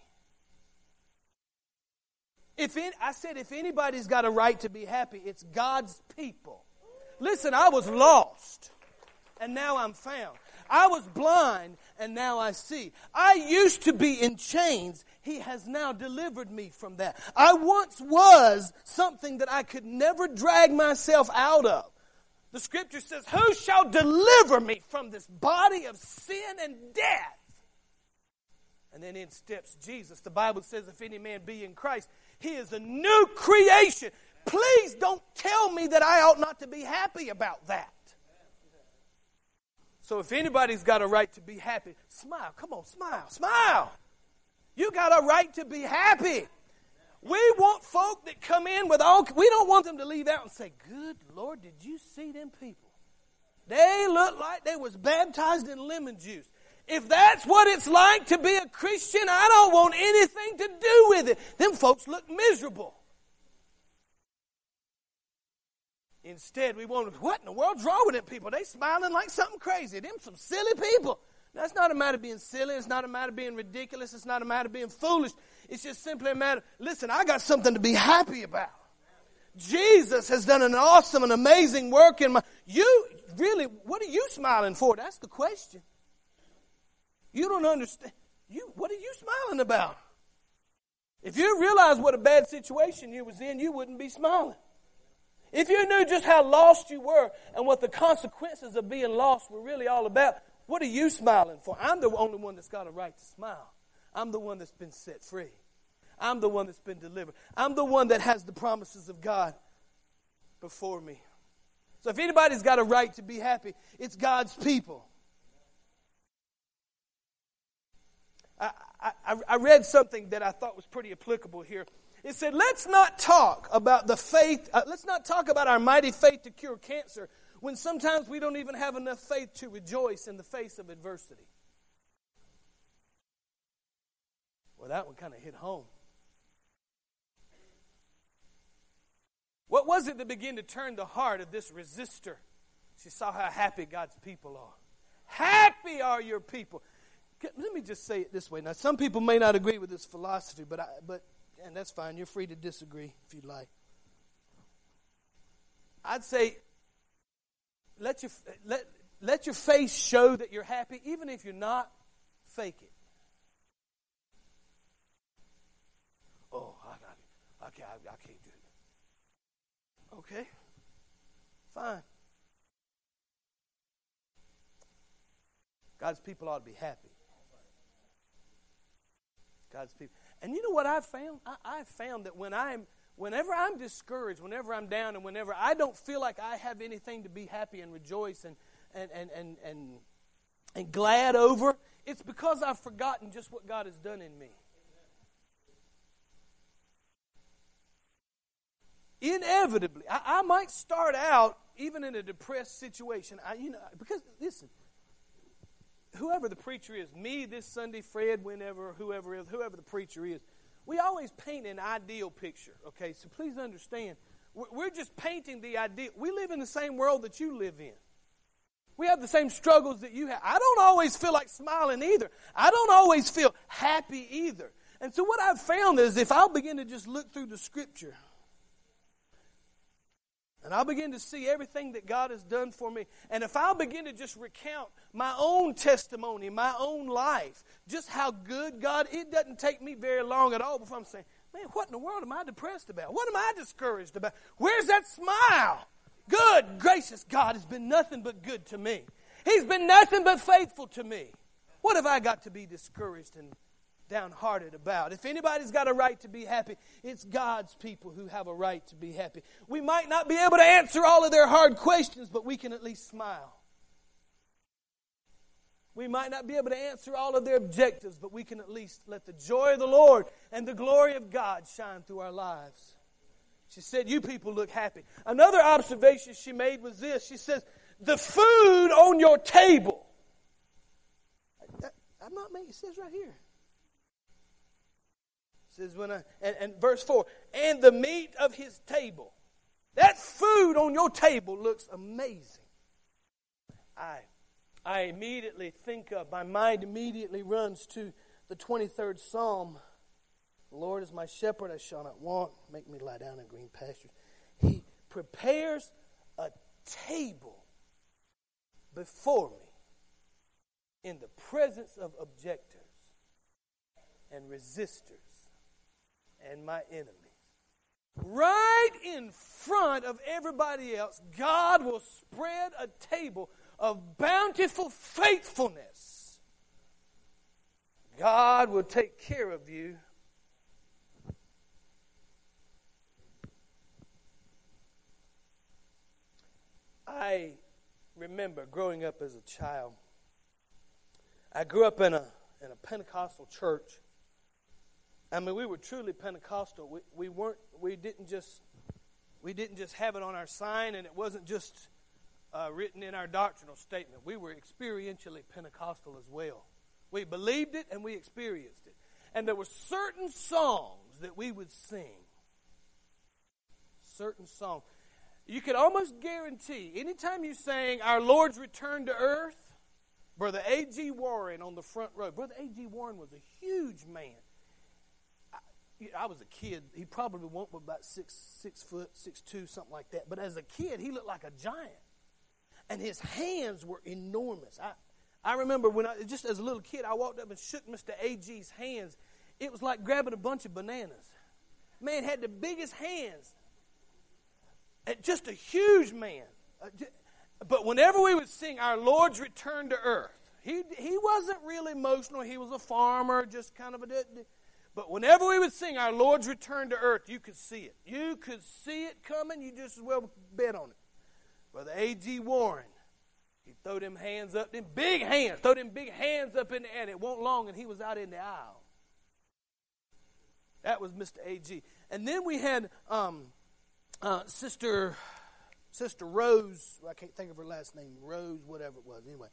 Speaker 2: If anybody's got a right to be happy, it's God's people. Listen, I was lost, and now I'm found. I was blind, and now I see. I used to be in chains. He has now delivered me from that. I once was something that I could never drag myself out of. The Scripture says, "Who shall deliver me from this body of sin and death?" And then in steps Jesus. The Bible says, "If any man be in Christ, he is a new creation." Please don't tell me that I ought not to be happy about that. So if anybody's got a right to be happy, smile. Come on, smile. Smile. You got a right to be happy. We want folk that come in with all, we don't want them to leave out and say, "Good Lord, did you see them people? They look like they was baptized in lemon juice." If that's what it's like to be a Christian, I don't want anything to do with it. Them folks look miserable. Instead, we want, what in the world's wrong with them people? They smiling like something crazy. Them some silly people. Now, it's not a matter of being silly. It's not a matter of being ridiculous. It's not a matter of being foolish. It's just simply a matter, listen, I got something to be happy about. Jesus has done an awesome and amazing work in my, you really, what are you smiling for? That's the question. You don't understand. What are you smiling about? If you realize what a bad situation you was in, you wouldn't be smiling. If you knew just how lost you were and what the consequences of being lost were really all about, what are you smiling for? I'm the only one that's got a right to smile. I'm the one that's been set free. I'm the one that's been delivered. I'm the one that has the promises of God before me. So if anybody's got a right to be happy, it's God's people. I read something that I thought was pretty applicable here. It said, let's not talk about the faith, let's not talk about our mighty faith to cure cancer when sometimes we don't even have enough faith to rejoice in the face of adversity. Well, that one kind of hit home. What was it that began to turn the heart of this resistor? She saw how happy God's people are. Happy are your people. Let me just say it this way. Now, some people may not agree with this philosophy, but and that's fine. You're free to disagree if you'd like. I'd say let your face show that you're happy, even if you're not. Fake it. Oh, I can't do it. Okay, fine. God's people ought to be happy. God's people. And you know what I've found? I've found that whenever I'm discouraged, whenever I'm down, and whenever I don't feel like I have anything to be happy and rejoice and glad over, it's because I've forgotten just what God has done in me. Inevitably, I might start out even in a depressed situation. Because listen, whoever the preacher is, me this Sunday, Fred, whoever the preacher is, we always paint an ideal picture, okay? So please understand, we're just painting the ideal. We live in the same world that you live in. We have the same struggles that you have. I don't always feel like smiling either. I don't always feel happy either. And so what I've found is if I'll begin to just look through the Scripture, and I'll begin to see everything that God has done for me. And if I'll begin to just recount my own testimony, my own life, just how good God, it doesn't take me very long at all before I'm saying, man, what in the world am I depressed about? What am I discouraged about? Where's that smile? Good, gracious God has been nothing but good to me. He's been nothing but faithful to me. What have I got to be discouraged and downhearted about? If anybody's got a right to be happy, it's God's people who have a right to be happy. We might not be able to answer all of their hard questions, but we can at least smile. We might not be able to answer all of their objectives, but we can at least let the joy of the Lord and the glory of God shine through our lives. She said, you people look happy. Another observation she made was this. She says, the food on your table. I'm not making, it says right here. It says and verse 4, and the meat of his table. That food on your table looks amazing. I immediately think of, my mind immediately runs to the 23rd Psalm. The Lord is my shepherd, I shall not want. Make me lie down in green pastures. He prepares a table before me in the presence of objectors and resistors and my enemies. Right in front of everybody else, God will spread a table of bountiful faithfulness. God will take care of you. I remember growing up as a child. I grew up in a Pentecostal church. I mean, we were truly Pentecostal. We didn't just have it on our sign, and it wasn't just written in our doctrinal statement. We were experientially Pentecostal as well. We believed it and we experienced it. And there were certain songs that we would sing. Certain songs. You could almost guarantee, anytime you sang Our Lord's Return to Earth, Brother A.G. Warren on the front row. Brother A.G. Warren was a huge man. I was a kid. He probably won't be about 6 foot, 6'2", something like that. But as a kid, he looked like a giant. And his hands were enormous. I remember when just as a little kid, I walked up and shook Mr. A.G.'s hands. It was like grabbing a bunch of bananas. Man had the biggest hands. Just a huge man. But whenever we would sing Our Lord's Return to Earth, he wasn't really emotional. He was a farmer, just kind of a... But whenever we would sing Our Lord's Return to Earth, you could see it. You could see it coming. You just as well bet on it. Brother A.G. Warren, he throw them hands up, them big hands, throw them big hands up in the air, and it won't long, and he was out in the aisle. That was Mr. A.G. And then we had Sister Rose. I can't think of her last name. Rose, whatever it was. Anyway,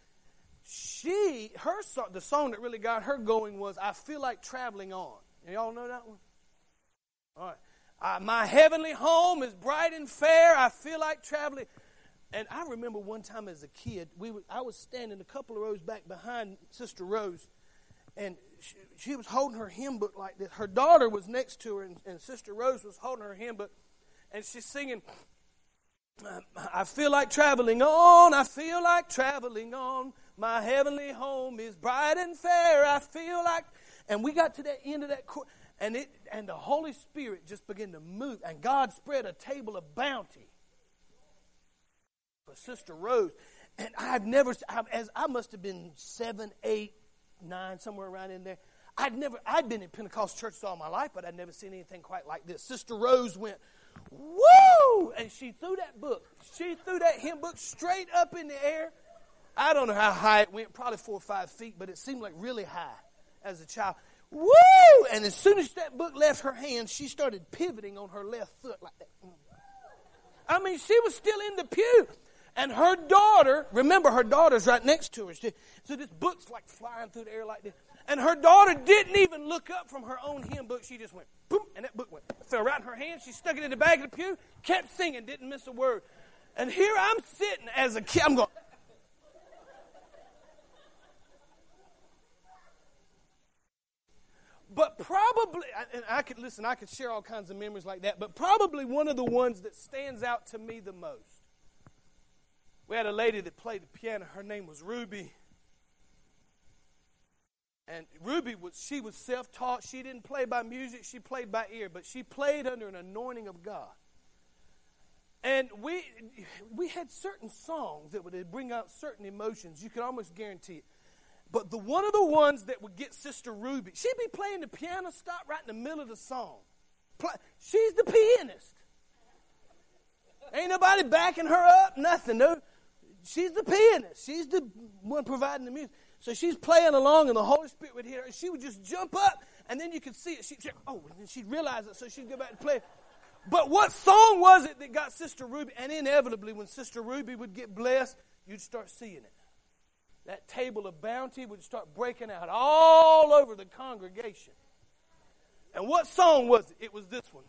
Speaker 2: the song that really got her going was "I Feel Like Traveling On." Y'all know that one? All right. My heavenly home is bright and fair. I feel like traveling. And I remember one time as a kid, I was standing a couple of rows back behind Sister Rose, and she was holding her hymn book like this. Her daughter was next to her, and Sister Rose was holding her hymn book, and she's singing, I feel like traveling on, I feel like traveling on. My heavenly home is bright and fair. I feel like... And we got to that end of that chorus, and the Holy Spirit just began to move, and God spread a table of bounty for Sister Rose. And I must have been 7, 8, 9, somewhere around in there. I'd been in Pentecostal churches all my life, but I'd never seen anything quite like this. Sister Rose went, woo! And she threw that hymn book straight up in the air. I don't know how high it went, probably 4 or 5 feet, but it seemed like really high as a child. Woo! And as soon as that book left her hand, she started pivoting on her left foot like that. I mean, she was still in the pew. And her daughter, remember her daughter's right next to her. So this book's like flying through the air like this. And her daughter didn't even look up from her own hymn book. She just went, boom, and that book fell right in her hand. She stuck it in the back of the pew, kept singing, didn't miss a word. And here I'm sitting as a kid. I'm going... But probably, and I could share all kinds of memories like that, but probably one of the ones that stands out to me the most. We had a lady that played the piano. Her name was Ruby. And Ruby was self-taught. She didn't play by music. She played by ear, but she played under an anointing of God. And we had certain songs that would bring out certain emotions. You could almost guarantee it. But one of the ones that would get Sister Ruby, she'd be playing the piano, stop right in the middle of the song. She's the pianist. Ain't nobody backing her up, nothing. No, she's the pianist. She's the one providing the music. So she's playing along, and the Holy Spirit would hit her, and she would just jump up, and then you could see it. And then she'd realize it, so she'd go back and play. But what song was it that got Sister Ruby? And inevitably, when Sister Ruby would get blessed, you'd start seeing it. That table of bounty would start breaking out all over the congregation. And what song was it? It was this one.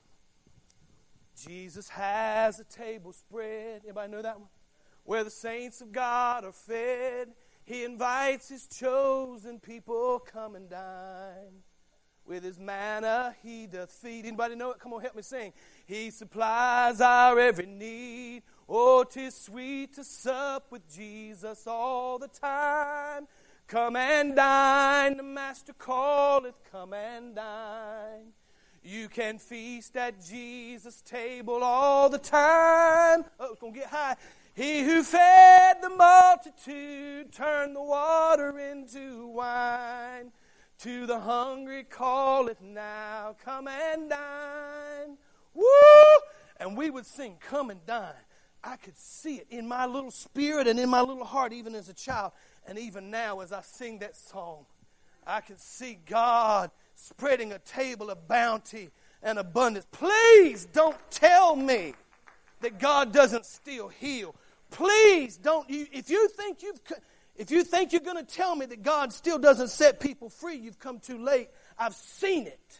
Speaker 2: Jesus has a table spread. Anybody know that one? Where the saints of God are fed. He invites His chosen people, come and dine. With His manna He doth feed. Anybody know it? Come on, help me sing. He supplies our every need. Oh, 'tis sweet to sup with Jesus all the time. Come and dine. The Master calleth, come and dine. You can feast at Jesus' table all the time. Oh, it's going to get high. He who fed the multitude turned the water into wine. To the hungry calleth now, come and dine. Woo! And we would sing, come and dine. I could see it in my little spirit and in my little heart, even as a child. And even now, as I sing that song, I can see God spreading a table of bounty and abundance. Please don't tell me that God doesn't still heal. Please don't. If you think you're going to tell me that God still doesn't set people free, you've come too late. I've seen it.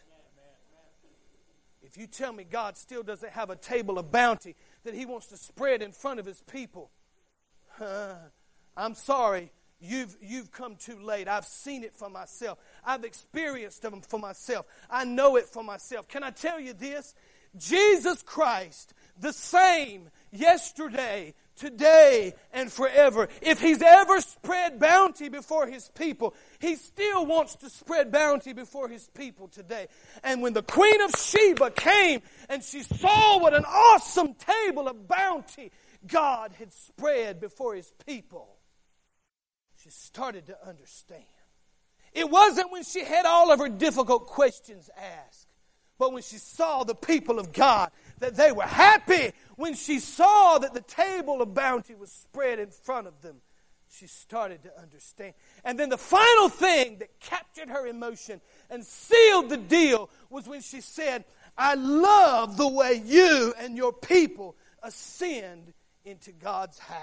Speaker 2: If you tell me God still doesn't have a table of bounty that He wants to spread in front of His people, I'm sorry. You've come too late. I've seen it for myself. I've experienced them for myself. I know it for myself. Can I tell you this? Jesus Christ, the same yesterday, today, and forever. If He's ever spread bounty before His people, He still wants to spread bounty before His people today. And when the Queen of Sheba came and she saw what an awesome table of bounty God had spread before His people, she started to understand. It wasn't when she had all of her difficult questions asked, but when she saw the people of God, that they were happy. When she saw that the table of bounty was spread in front of them, she started to understand. And then the final thing that captured her emotion and sealed the deal was when she said, I love the way you and your people ascend into God's house.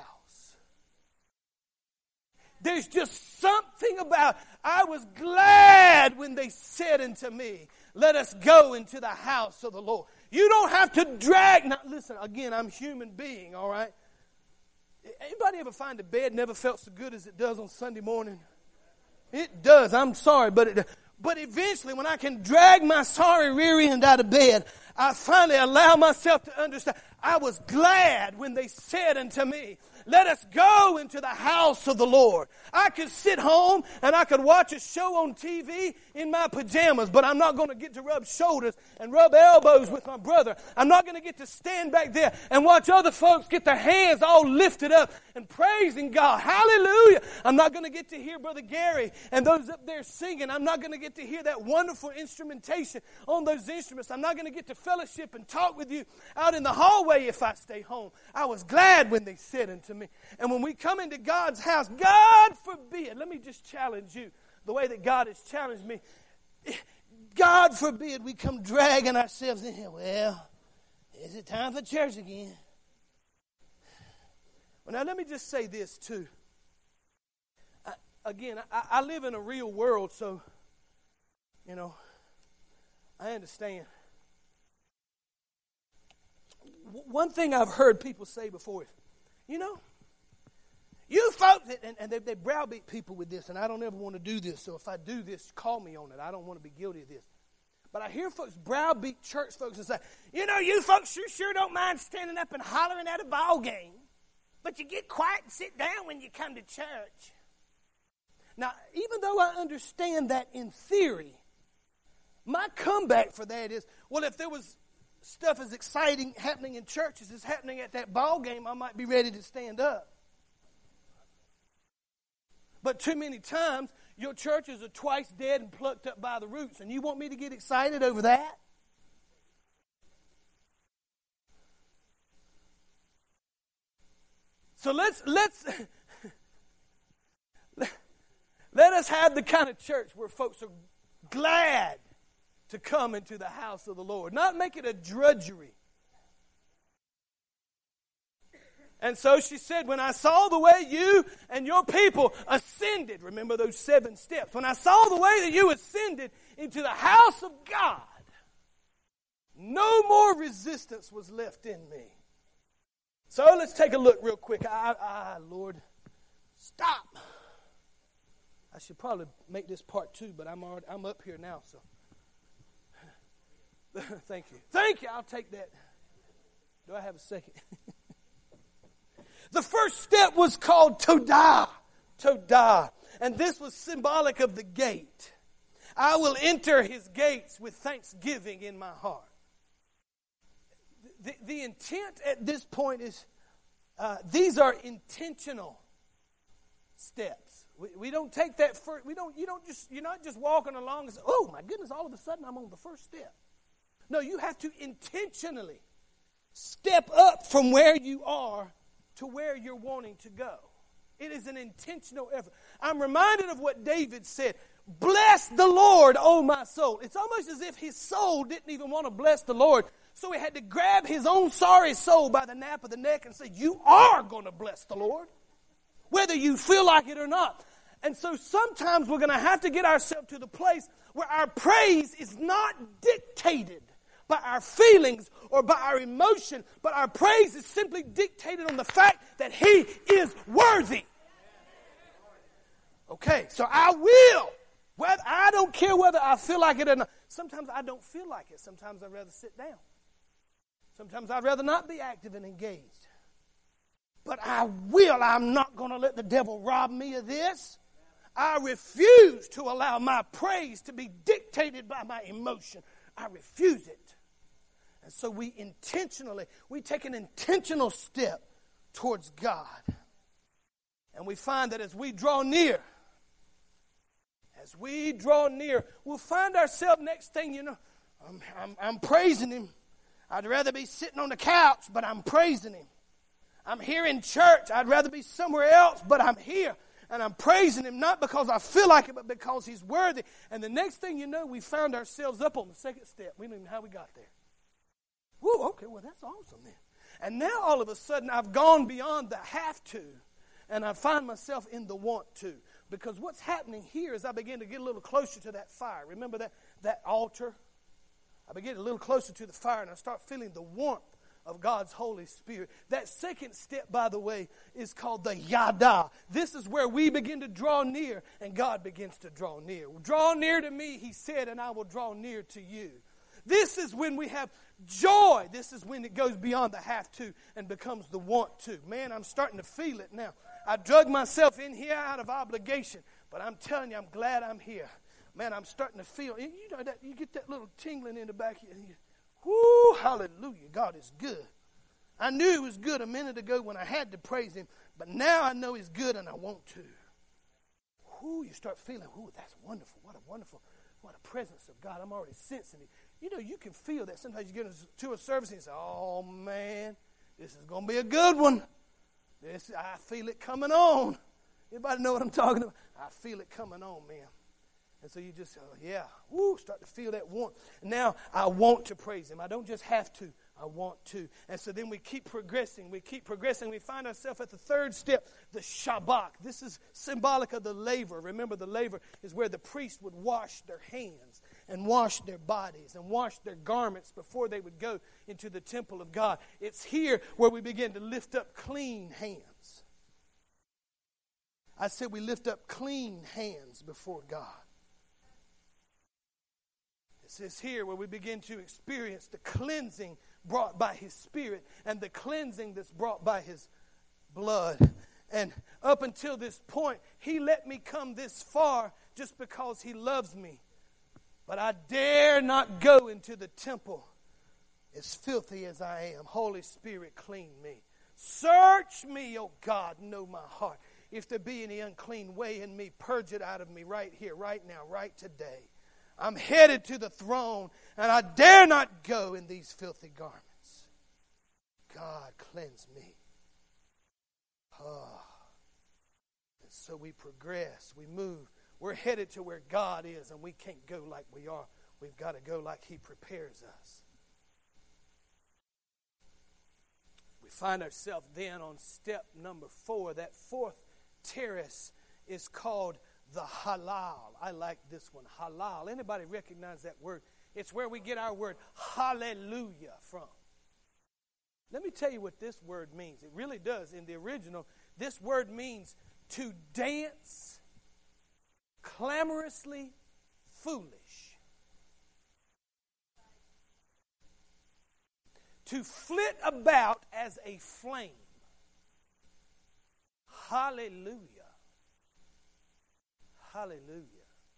Speaker 2: There's just something about, I was glad when they said unto me, let us go into the house of the Lord. You don't have to drag. Now, listen, again, I'm a human being, all right? Anybody ever find a bed never felt so good as it does on Sunday morning? It does. I'm sorry, but eventually when I can drag my sorry rear end out of bed, I finally allow myself to understand. I was glad when they said unto me, let us go into the house of the Lord. I could sit home and I could watch a show on TV in my pajamas, but I'm not going to get to rub shoulders and rub elbows with my brother. I'm not going to get to stand back there and watch other folks get their hands all lifted up and praising God. Hallelujah. I'm not going to get to hear Brother Gary and those up there singing. I'm not going to get to hear that wonderful instrumentation on those instruments. I'm not going to get to fellowship and talk with you out in the hallway if I stay home. I was glad when they said unto me. And when we come into God's house, God forbid, let me just challenge you the way that God has challenged me. God forbid we come dragging ourselves in here. Well, is it time for church again? Well, now let me just say this too. I live in a real world, so, I understand. One thing I've heard people say before is, you folks, and they browbeat people with this, and I don't ever want to do this, so if I do this, call me on it. I don't want to be guilty of this. But I hear folks browbeat church folks and say, you folks sure don't mind standing up and hollering at a ball game, but you get quiet and sit down when you come to church. Now, even though I understand that in theory, my comeback for that is, well, if there was stuff as exciting happening in churches as happening at that ball game, I might be ready to stand up. But too many times, your churches are twice dead and plucked up by the roots, and you want me to get excited over that? So let us have the kind of church where folks are glad to come into the house of the Lord. Not make it a drudgery. And so she said, when I saw the way you and your people ascended, remember those 7 steps. When I saw the way that you ascended into the house of God, no more resistance was left in me. So let's take a look real quick. Lord, stop. I should probably make this part 2, but I'm up here now, so. Thank you. Thank you. I'll take that. Do I have a second? The first step was called Todah. Todah. And this was symbolic of the gate. I will enter his gates with thanksgiving in my heart. The intent at this point is, these are intentional steps. We don't take that first, you're not just walking along and say, oh my goodness, all of a sudden I'm on the first step. No, you have to intentionally step up from where you are to where you're wanting to go. It is an intentional effort. I'm reminded of what David said, bless the Lord, O my soul. It's almost as if his soul didn't even want to bless the Lord. So he had to grab his own sorry soul by the nape of the neck and say, you are going to bless the Lord, whether you feel like it or not. And so sometimes we're going to have to get ourselves to the place where our praise is not dictated by our feelings or by our emotion, but our praise is simply dictated on the fact that he is worthy. Okay, so I will. I don't care whether I feel like it or not. Sometimes I don't feel like it. Sometimes I'd rather sit down. Sometimes I'd rather not be active and engaged. But I will. I'm not going to let the devil rob me of this. I refuse to allow my praise to be dictated by my emotion. I refuse it. And so we take an intentional step towards God. And we find that as we draw near, we'll find ourselves, next thing you know, I'm praising him. I'd rather be sitting on the couch, but I'm praising him. I'm here in church. I'd rather be somewhere else, but I'm here. And I'm praising him, not because I feel like it, but because he's worthy. And the next thing you know, we found ourselves up on the second step. We don't even know how we got there. Whoa, okay, well, that's awesome then. And now all of a sudden, I've gone beyond the have to, and I find myself in the want to. Because what's happening here is I begin to get a little closer to that fire. Remember that altar? I begin a little closer to the fire, and I start feeling the warmth of God's Holy Spirit. That second step, by the way, is called the yada. This is where we begin to draw near, and God begins to draw near. Draw near to me, he said, and I will draw near to you. This is when we have joy. This is when it goes beyond the have to and becomes the want to. Man, I'm starting to feel it now. I drug myself in here out of obligation, but I'm telling you, I'm glad I'm here. Man, I'm starting to feel, you know, that you get that little tingling in the back of your head. Whoo, hallelujah, God is good. I knew he was good a minute ago when I had to praise him, but now I know he's good and I want to. Whoo, you start feeling, whoo, that's wonderful. What a presence of God. I'm already sensing it. You know, you can feel that. Sometimes you get to a service and you say, oh, man, this is going to be a good one. I feel it coming on. Anybody know what I'm talking about? I feel it coming on, man. And so you just, start to feel that want. Now I want to praise him. I don't just have to, I want to. And so then we keep progressing. We find ourselves at the third step, the Shabbat. This is symbolic of the laver. Remember, the laver is where the priest would wash their hands and wash their bodies and wash their garments before they would go into the temple of God. It's here where we begin to lift up clean hands. I said we lift up clean hands before God. It's here where we begin to experience the cleansing brought by his Spirit and the cleansing that's brought by his blood. And up until this point, he let me come this far just because he loves me. But I dare not go into the temple as filthy as I am. Holy Spirit, clean me. Search me, O God, know my heart. if there be any unclean way in me, purge it out of me right here, right now, right today. I'm headed to the throne, and I dare not go in these filthy garments. God, cleanse me. And so we progress, we move. We're headed to where God is, and we can't go like we are. We've got to go like He prepares us. We find ourselves then on step number 4. That fourth terrace is called the halal. I like this one, halal. Anybody recognize that word? It's where we get our word hallelujah from. Let me tell you what this word means. It really does. In the original, this word means to dance clamorously foolish. To flit about as a flame. Hallelujah. Hallelujah.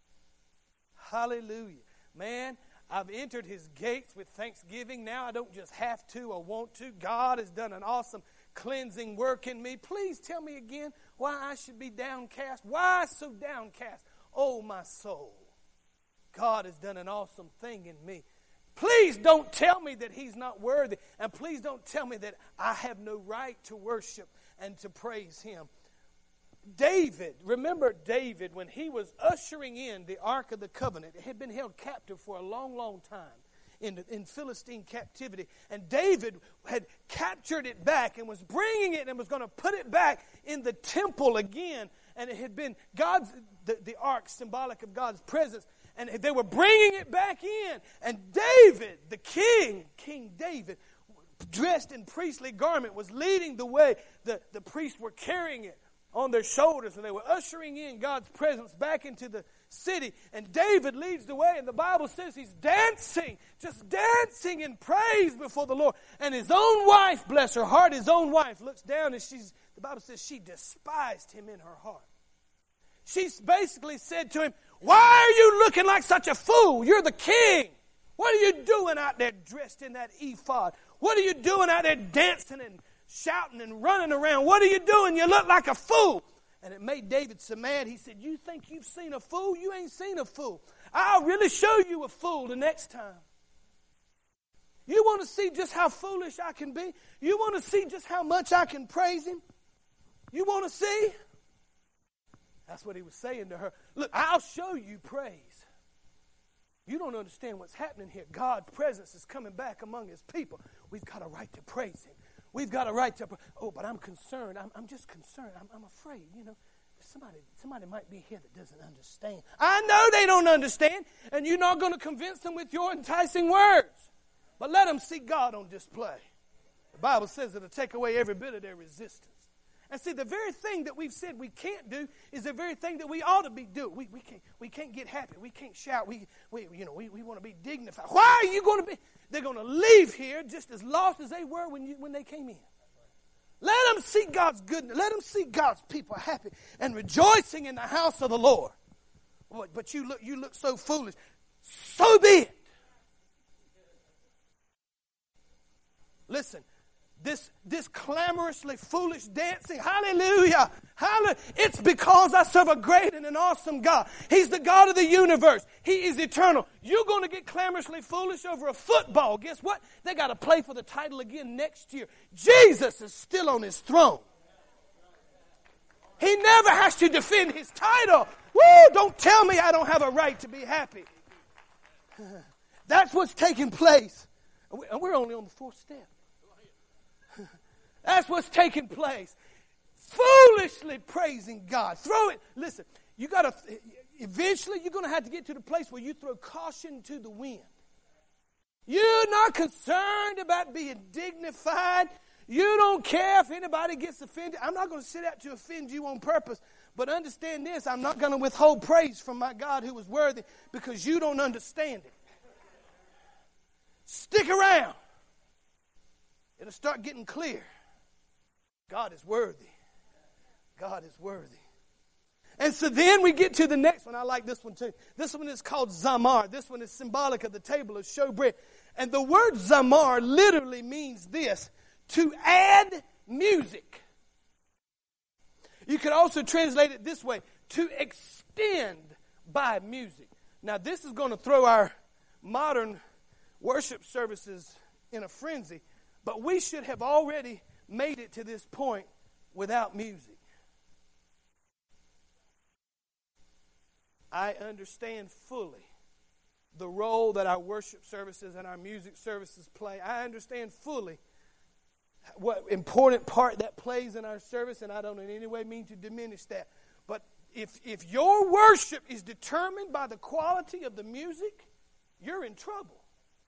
Speaker 2: Hallelujah. Man, I've entered His gates with thanksgiving. Now I don't just have to or want to. God has done an awesome cleansing work in me. Please tell me again why I should be downcast. Why so downcast? Oh, my soul. God has done an awesome thing in me. Please don't tell me that He's not worthy. And please don't tell me that I have no right to worship and to praise Him. David, remember David when he was ushering in the Ark of the Covenant. It had been held captive for a long, long time in Philistine captivity. And David had captured it back and was bringing it and was going to put it back in the temple again. And it had been God's, the Ark, symbolic of God's presence. And they were bringing it back in. And David, the king, King David, dressed in priestly garment, was leading the way. The priests were carrying it on their shoulders, and they were ushering in God's presence back into the city. And David leads the way, and the Bible says he's dancing, just dancing in praise before the Lord. And his own wife, bless her heart, his own wife looks down, and the Bible says she despised him in her heart. She basically said to him, "Why are you looking like such a fool? You're the king. What are you doing out there dressed in that ephod? What are you doing out there dancing and shouting and running around? What are you doing? You look like a fool." And it made David so mad. He said, "You think you've seen a fool? You ain't seen a fool. I'll really show you a fool the next time. You want to see just how foolish I can be? You want to see just how much I can praise Him? You want to see?" That's what he was saying to her. Look, I'll show you praise. You don't understand what's happening here. God's presence is coming back among His people. We've got a right to praise Him. We've got a right to, but I'm concerned. I'm just concerned. I'm afraid, somebody might be here that doesn't understand. I know they don't understand, and you're not going to convince them with your enticing words. But let them see God on display. The Bible says it'll take away every bit of their resistance. And see, the very thing that we've said we can't do is the very thing that we ought to be doing. We can't get happy. We can't shout. We want to be dignified. Why are you going to be? They're going to leave here just as lost as they were when they came in. Let them see God's goodness. Let them see God's people happy and rejoicing in the house of the Lord. But you look so foolish. So be it. Listen. This clamorously foolish dancing, hallelujah, hallelujah. It's because I serve a great and an awesome God. He's the God of the universe. He is eternal. You're going to get clamorously foolish over a football. Guess what? They got to play for the title again next year. Jesus is still on His throne. He never has to defend His title. Woo! Don't tell me I don't have a right to be happy. That's what's taking place. And we're only on the 4th step. That's what's taking place. Foolishly praising God. Throw it. Listen, eventually you're going to have to get to the place where you throw caution to the wind. You're not concerned about being dignified. You don't care if anybody gets offended. I'm not going to sit out to offend you on purpose. But understand this, I'm not going to withhold praise from my God who is worthy because you don't understand it. Stick around. It'll start getting clear. God is worthy. God is worthy. And so then we get to the next one. I like this one too. This one is called Zamar. This one is symbolic of the table of showbread. And the word Zamar literally means this: to add music. You could also translate it this way, to extend by music. Now, this is going to throw our modern worship services in a frenzy, but we should have already made it to this point without music. I understand fully the role that our worship services and our music services play. I understand fully what important part that plays in our service, and I don't in any way mean to diminish that. But if your worship is determined by the quality of the music, you're in trouble.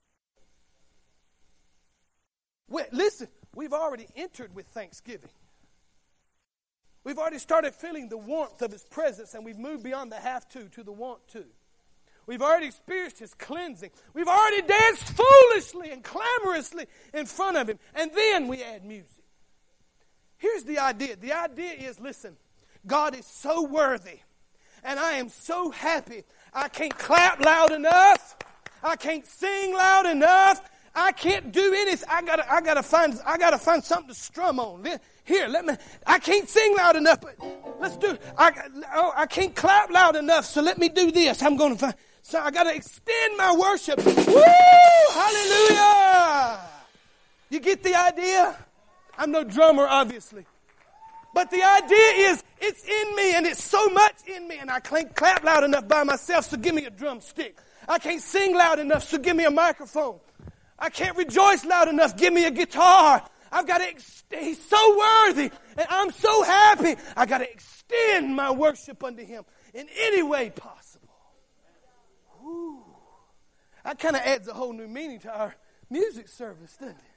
Speaker 2: Listen, we've already entered with thanksgiving. We've already started feeling the warmth of His presence, and we've moved beyond the have to the want to. We've already experienced His cleansing. We've already danced foolishly and clamorously in front of Him. And then we add music. Here's the idea. The idea is, listen, God is so worthy. And I am so happy. I can't clap loud enough. I can't sing loud enough. I can't do anything. I gotta find something to strum on. Here, I can't sing loud enough, but let's do it. I can't clap loud enough, so let me do this. So I got to extend my worship. Woo! Hallelujah! You get the idea? I'm no drummer, obviously. But the idea is, it's in me, and it's so much in me, and I can't clap loud enough by myself, so give me a drumstick. I can't sing loud enough, so give me a microphone. I can't rejoice loud enough, give me a guitar. I've got to He's so worthy, and I'm so happy. I got to extend my worship unto Him in any way possible. Whew. That kind of adds a whole new meaning to our music service, doesn't it?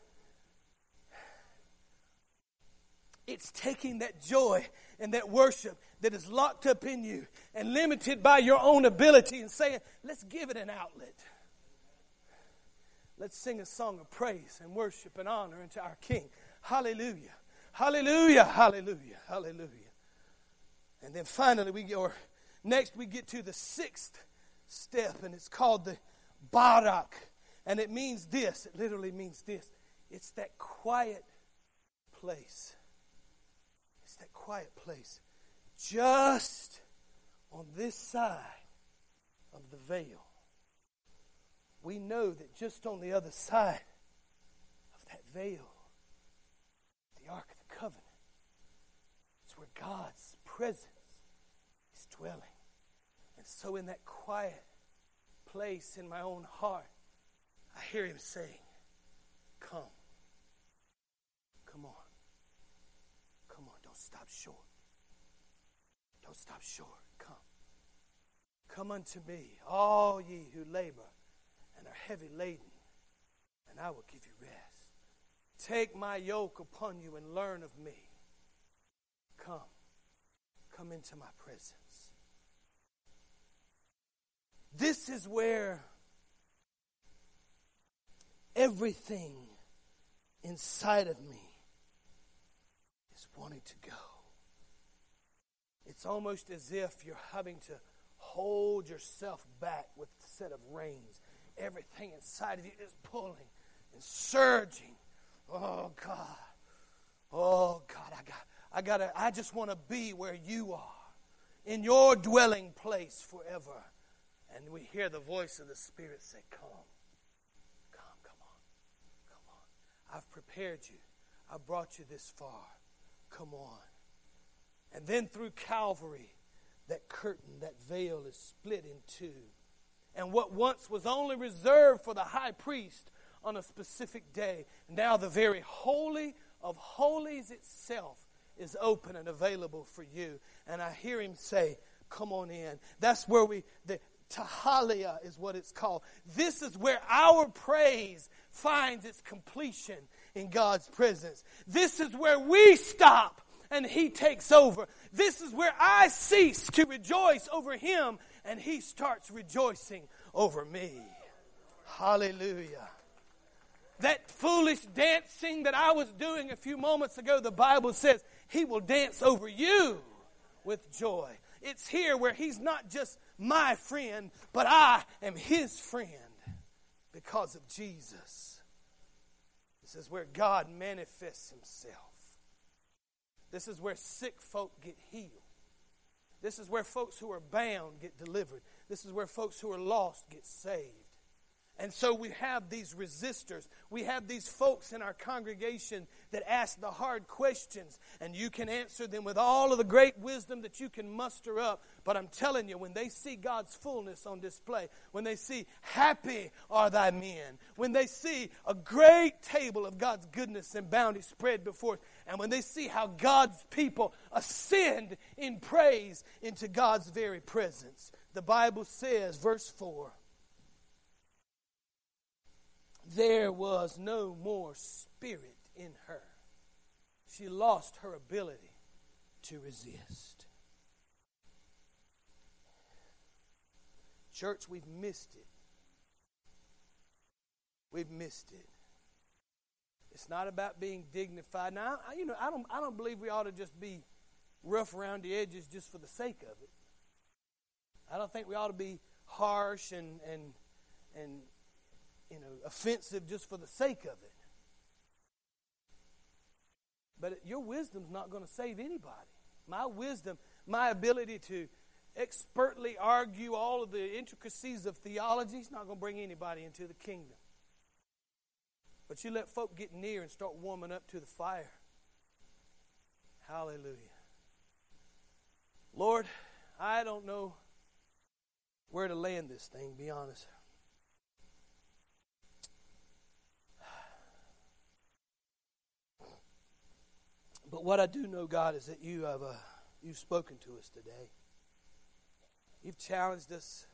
Speaker 2: It's taking that joy and that worship that is locked up in you and limited by your own ability and saying, let's give it an outlet. Let's sing a song of praise and worship and honor unto our King. Hallelujah. Hallelujah. Hallelujah. Hallelujah. And then finally next we get to the sixth step, and it's called the barak. And it means this. It literally means this. It's that quiet place. It's that quiet place. Just on this side of the veil. We know that just on the other side of that veil, the Ark of the Covenant, it's where God's presence is dwelling. And so in that quiet place in my own heart, I hear Him saying, come. Come on. Come on, don't stop short. Don't stop short. Come. Come unto me, all ye who labor and are heavy laden, and I will give you rest. Take my yoke upon you and learn of me. Come. Come into my presence. This is where everything inside of me is wanting to go. It's almost as if you're having to hold yourself back with a set of reins. Everything inside of you is pulling and surging. Oh God, I just want to be where you are, in your dwelling place forever. And we hear the voice of the Spirit say, come on. I've prepared you. I've brought you this far. Come on. And then through Calvary, that curtain, that veil is split in two. And what once was only reserved for the high priest on a specific day, now the very holy of holies itself is open and available for you. And I hear Him say, come on in. That's where the Tahalia is what it's called. This is where our praise finds its completion in God's presence. This is where we stop and He takes over. This is where I cease to rejoice over Him and He starts rejoicing over me. Hallelujah. That foolish dancing that I was doing a few moments ago, the Bible says He will dance over you with joy. It's here where He's not just my friend, but I am His friend because of Jesus. This is where God manifests Himself. This is where sick folk get healed. This is where folks who are bound get delivered. This is where folks who are lost get saved. And so we have these resistors. We have these folks in our congregation that ask the hard questions, and you can answer them with all of the great wisdom that you can muster up. But I'm telling you, when they see God's fullness on display, when they see happy are thy men, when they see a great table of God's goodness and bounty spread before us, and when they see how God's people ascend in praise into God's very presence, the Bible says, verse 4, there was no more spirit in her. She lost her ability to resist. Church, we've missed it. We've missed it. It's not about being dignified. Now, I don't believe we ought to just be rough around the edges just for the sake of it. I don't think we ought to be harsh and offensive just for the sake of it. But your wisdom's not going to save anybody. My wisdom, my ability to expertly argue all of the intricacies of theology is not going to bring anybody into the kingdom. But you let folk get near and start warming up to the fire. Hallelujah. Lord, I don't know where to land this thing, be honest. But what I do know, God, is that you've spoken to us today. You've challenged us.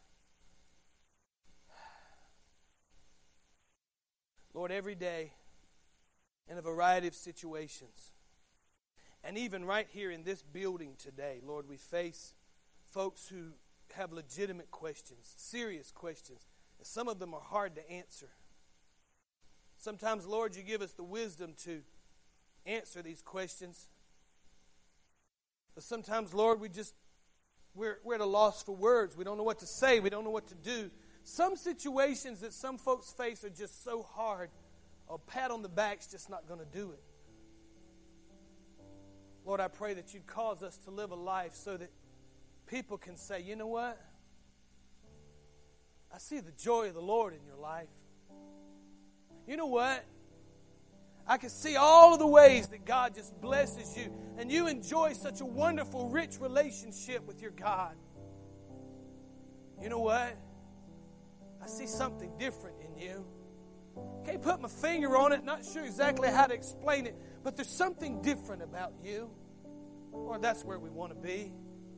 Speaker 2: Lord, every day in a variety of situations. And even right here in this building today, Lord, we face folks who have legitimate questions, serious questions. And some of them are hard to answer. Sometimes, Lord, you give us the wisdom to answer these questions. But sometimes, Lord, we're at a loss for words. We don't know what to say. We don't know what to do. Some situations that some folks face are just so hard, a pat on the back's just not going to do it. Lord, I pray that you'd cause us to live a life so that people can say, you know what? I see the joy of the Lord in your life. You know what? I can see all of the ways that God just blesses you, and you enjoy such a wonderful, rich relationship with your God. You know what? I see something different in you. Can't put my finger on it, not sure exactly how to explain it, but there's something different about you. Lord, that's where we want to be.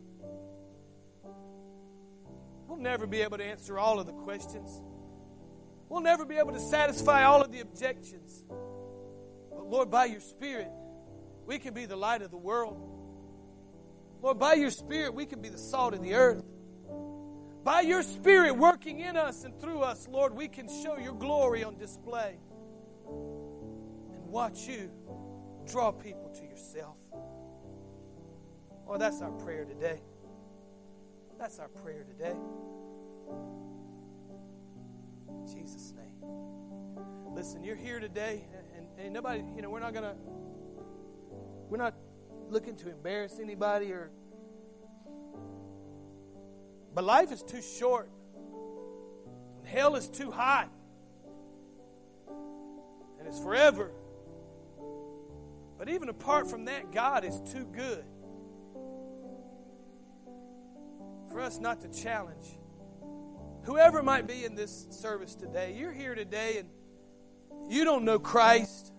Speaker 2: We'll never be able to answer all of the questions. We'll never be able to satisfy all of the objections. But Lord, by your Spirit, we can be the light of the world. Lord, by your Spirit, we can be the salt of the earth. By your Spirit working in us and through us, Lord, we can show your glory on display and watch you draw people to yourself. Lord, that's our prayer today. That's our prayer today. In Jesus' name. Listen, you're here today, and nobody, we're not looking to embarrass anybody but life is too short. And hell is too hot. And it's forever. But even apart from that, God is too good for us not to challenge. Whoever might be in this service today, you're here today and you don't know Christ.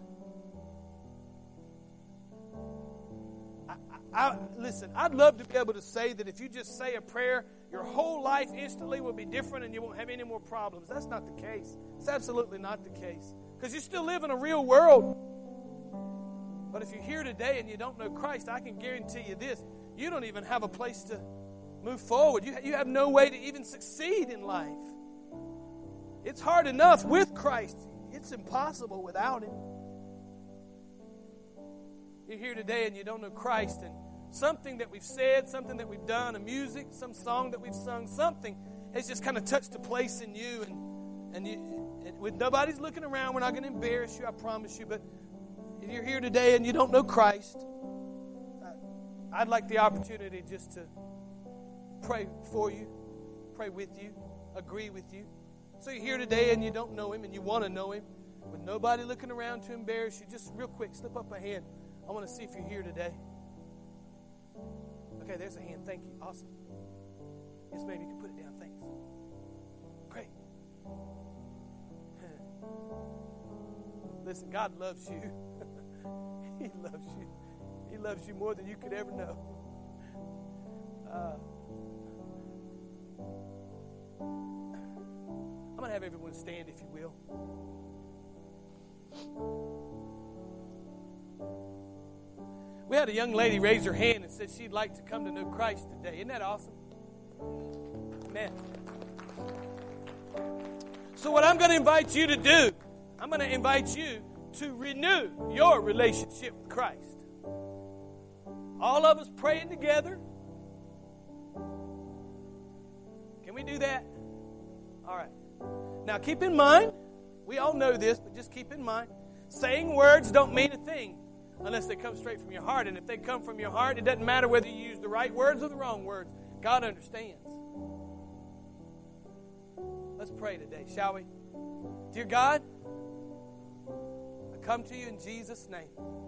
Speaker 2: Listen, I'd love to be able to say that if you just say a prayer, your whole life instantly will be different and you won't have any more problems. That's not the case. It's absolutely not the case. Because you still live in a real world. But if you're here today and you don't know Christ, I can guarantee you this. You don't even have a place to move forward. You have no way to even succeed in life. It's hard enough with Christ. It's impossible without Him. You're here today and you don't know Christ, and something that we've said, something that we've done, a music, some song that we've sung, something has just kind of touched a place in you, and with nobody's looking around, we're not going to embarrass you, I promise you, but if you're here today and you don't know Christ, I'd like the opportunity just to pray for you, pray with you, agree with you. So you're here today and you don't know Him and you want to know Him, with nobody looking around to embarrass you. Just real quick, slip up a hand. I want to see if you're here today. Okay, there's a hand. Thank you. Awesome. Yes, ma'am, you can put it down. Thanks. Great. Listen, God loves you. He loves you. He loves you more than you could ever know. I'm going to have everyone stand, if you will. We had a young lady raise her hand and said she'd like to come to know Christ today. Isn't that awesome? Amen. So what I'm going to invite you to do, I'm going to invite you to renew your relationship with Christ. All of us praying together. Can we do that? All right. Now keep in mind, we all know this, but just keep in mind, saying words don't mean a thing unless they come straight from your heart. And if they come from your heart, it doesn't matter whether you use the right words or the wrong words. God understands. Let's pray today, shall we? Dear God, I come to you in Jesus' name.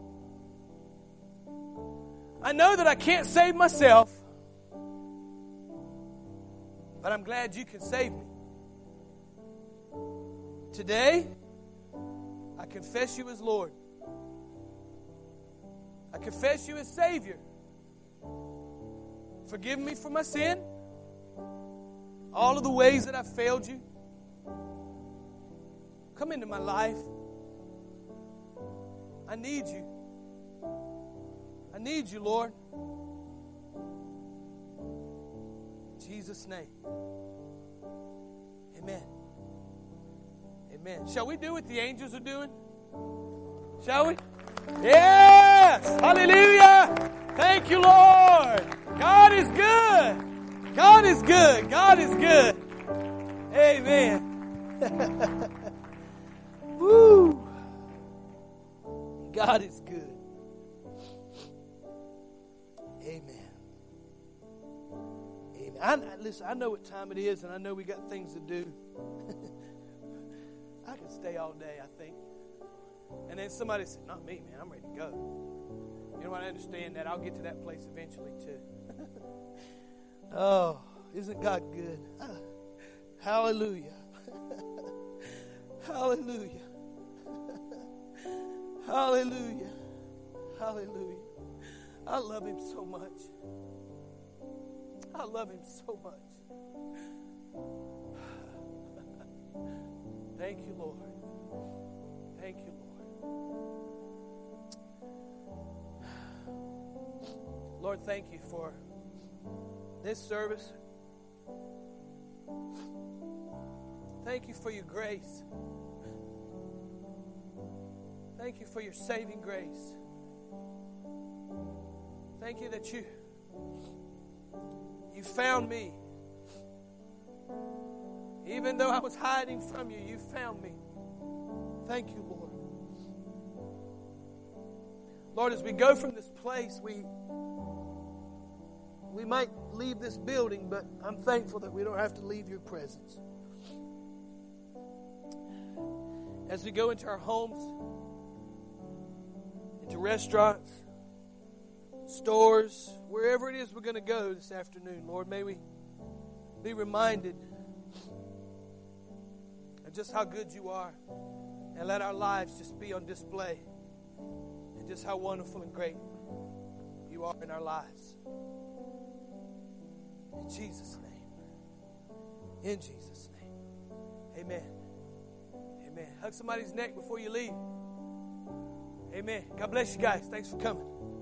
Speaker 2: I know that I can't save myself, but I'm glad you can save me. Today, I confess you as Lord. I confess you as Savior. Forgive me for my sin, all of the ways that I've failed you. Come into my life. I need you. I need you, Lord. In Jesus' name. Amen. Amen. Shall we do what the angels are doing? Shall we? Yes! Hallelujah! Thank you, Lord. God is good. God is good. God is good. Amen. Woo! God is good. Amen. Amen. Listen, I know what time it is, and I know we got things to do. I could stay all day, I think. And then somebody said, not me, man. I'm ready to go. You know what? I understand that. I'll get to that place eventually, too. Oh, isn't God good? Hallelujah. Hallelujah. Hallelujah. Hallelujah. I love Him so much. I love Him so much. Thank you, Lord. Thank you, Lord. Lord, thank you for this service. Thank you for your grace. Thank you for your saving grace. Thank you that you found me. Even though I was hiding from you, you found me. Thank you, Lord. Lord, as we go from this place, we might leave this building, but I'm thankful that we don't have to leave your presence. As we go into our homes, into restaurants, stores, wherever it is we're going to go this afternoon, Lord, may we be reminded of just how good you are, and let our lives just be on display, and just how wonderful and great you are in our lives. In Jesus' name. In Jesus' name. Amen. Amen. Hug somebody's neck before you leave. Amen. God bless you guys. Thanks for coming.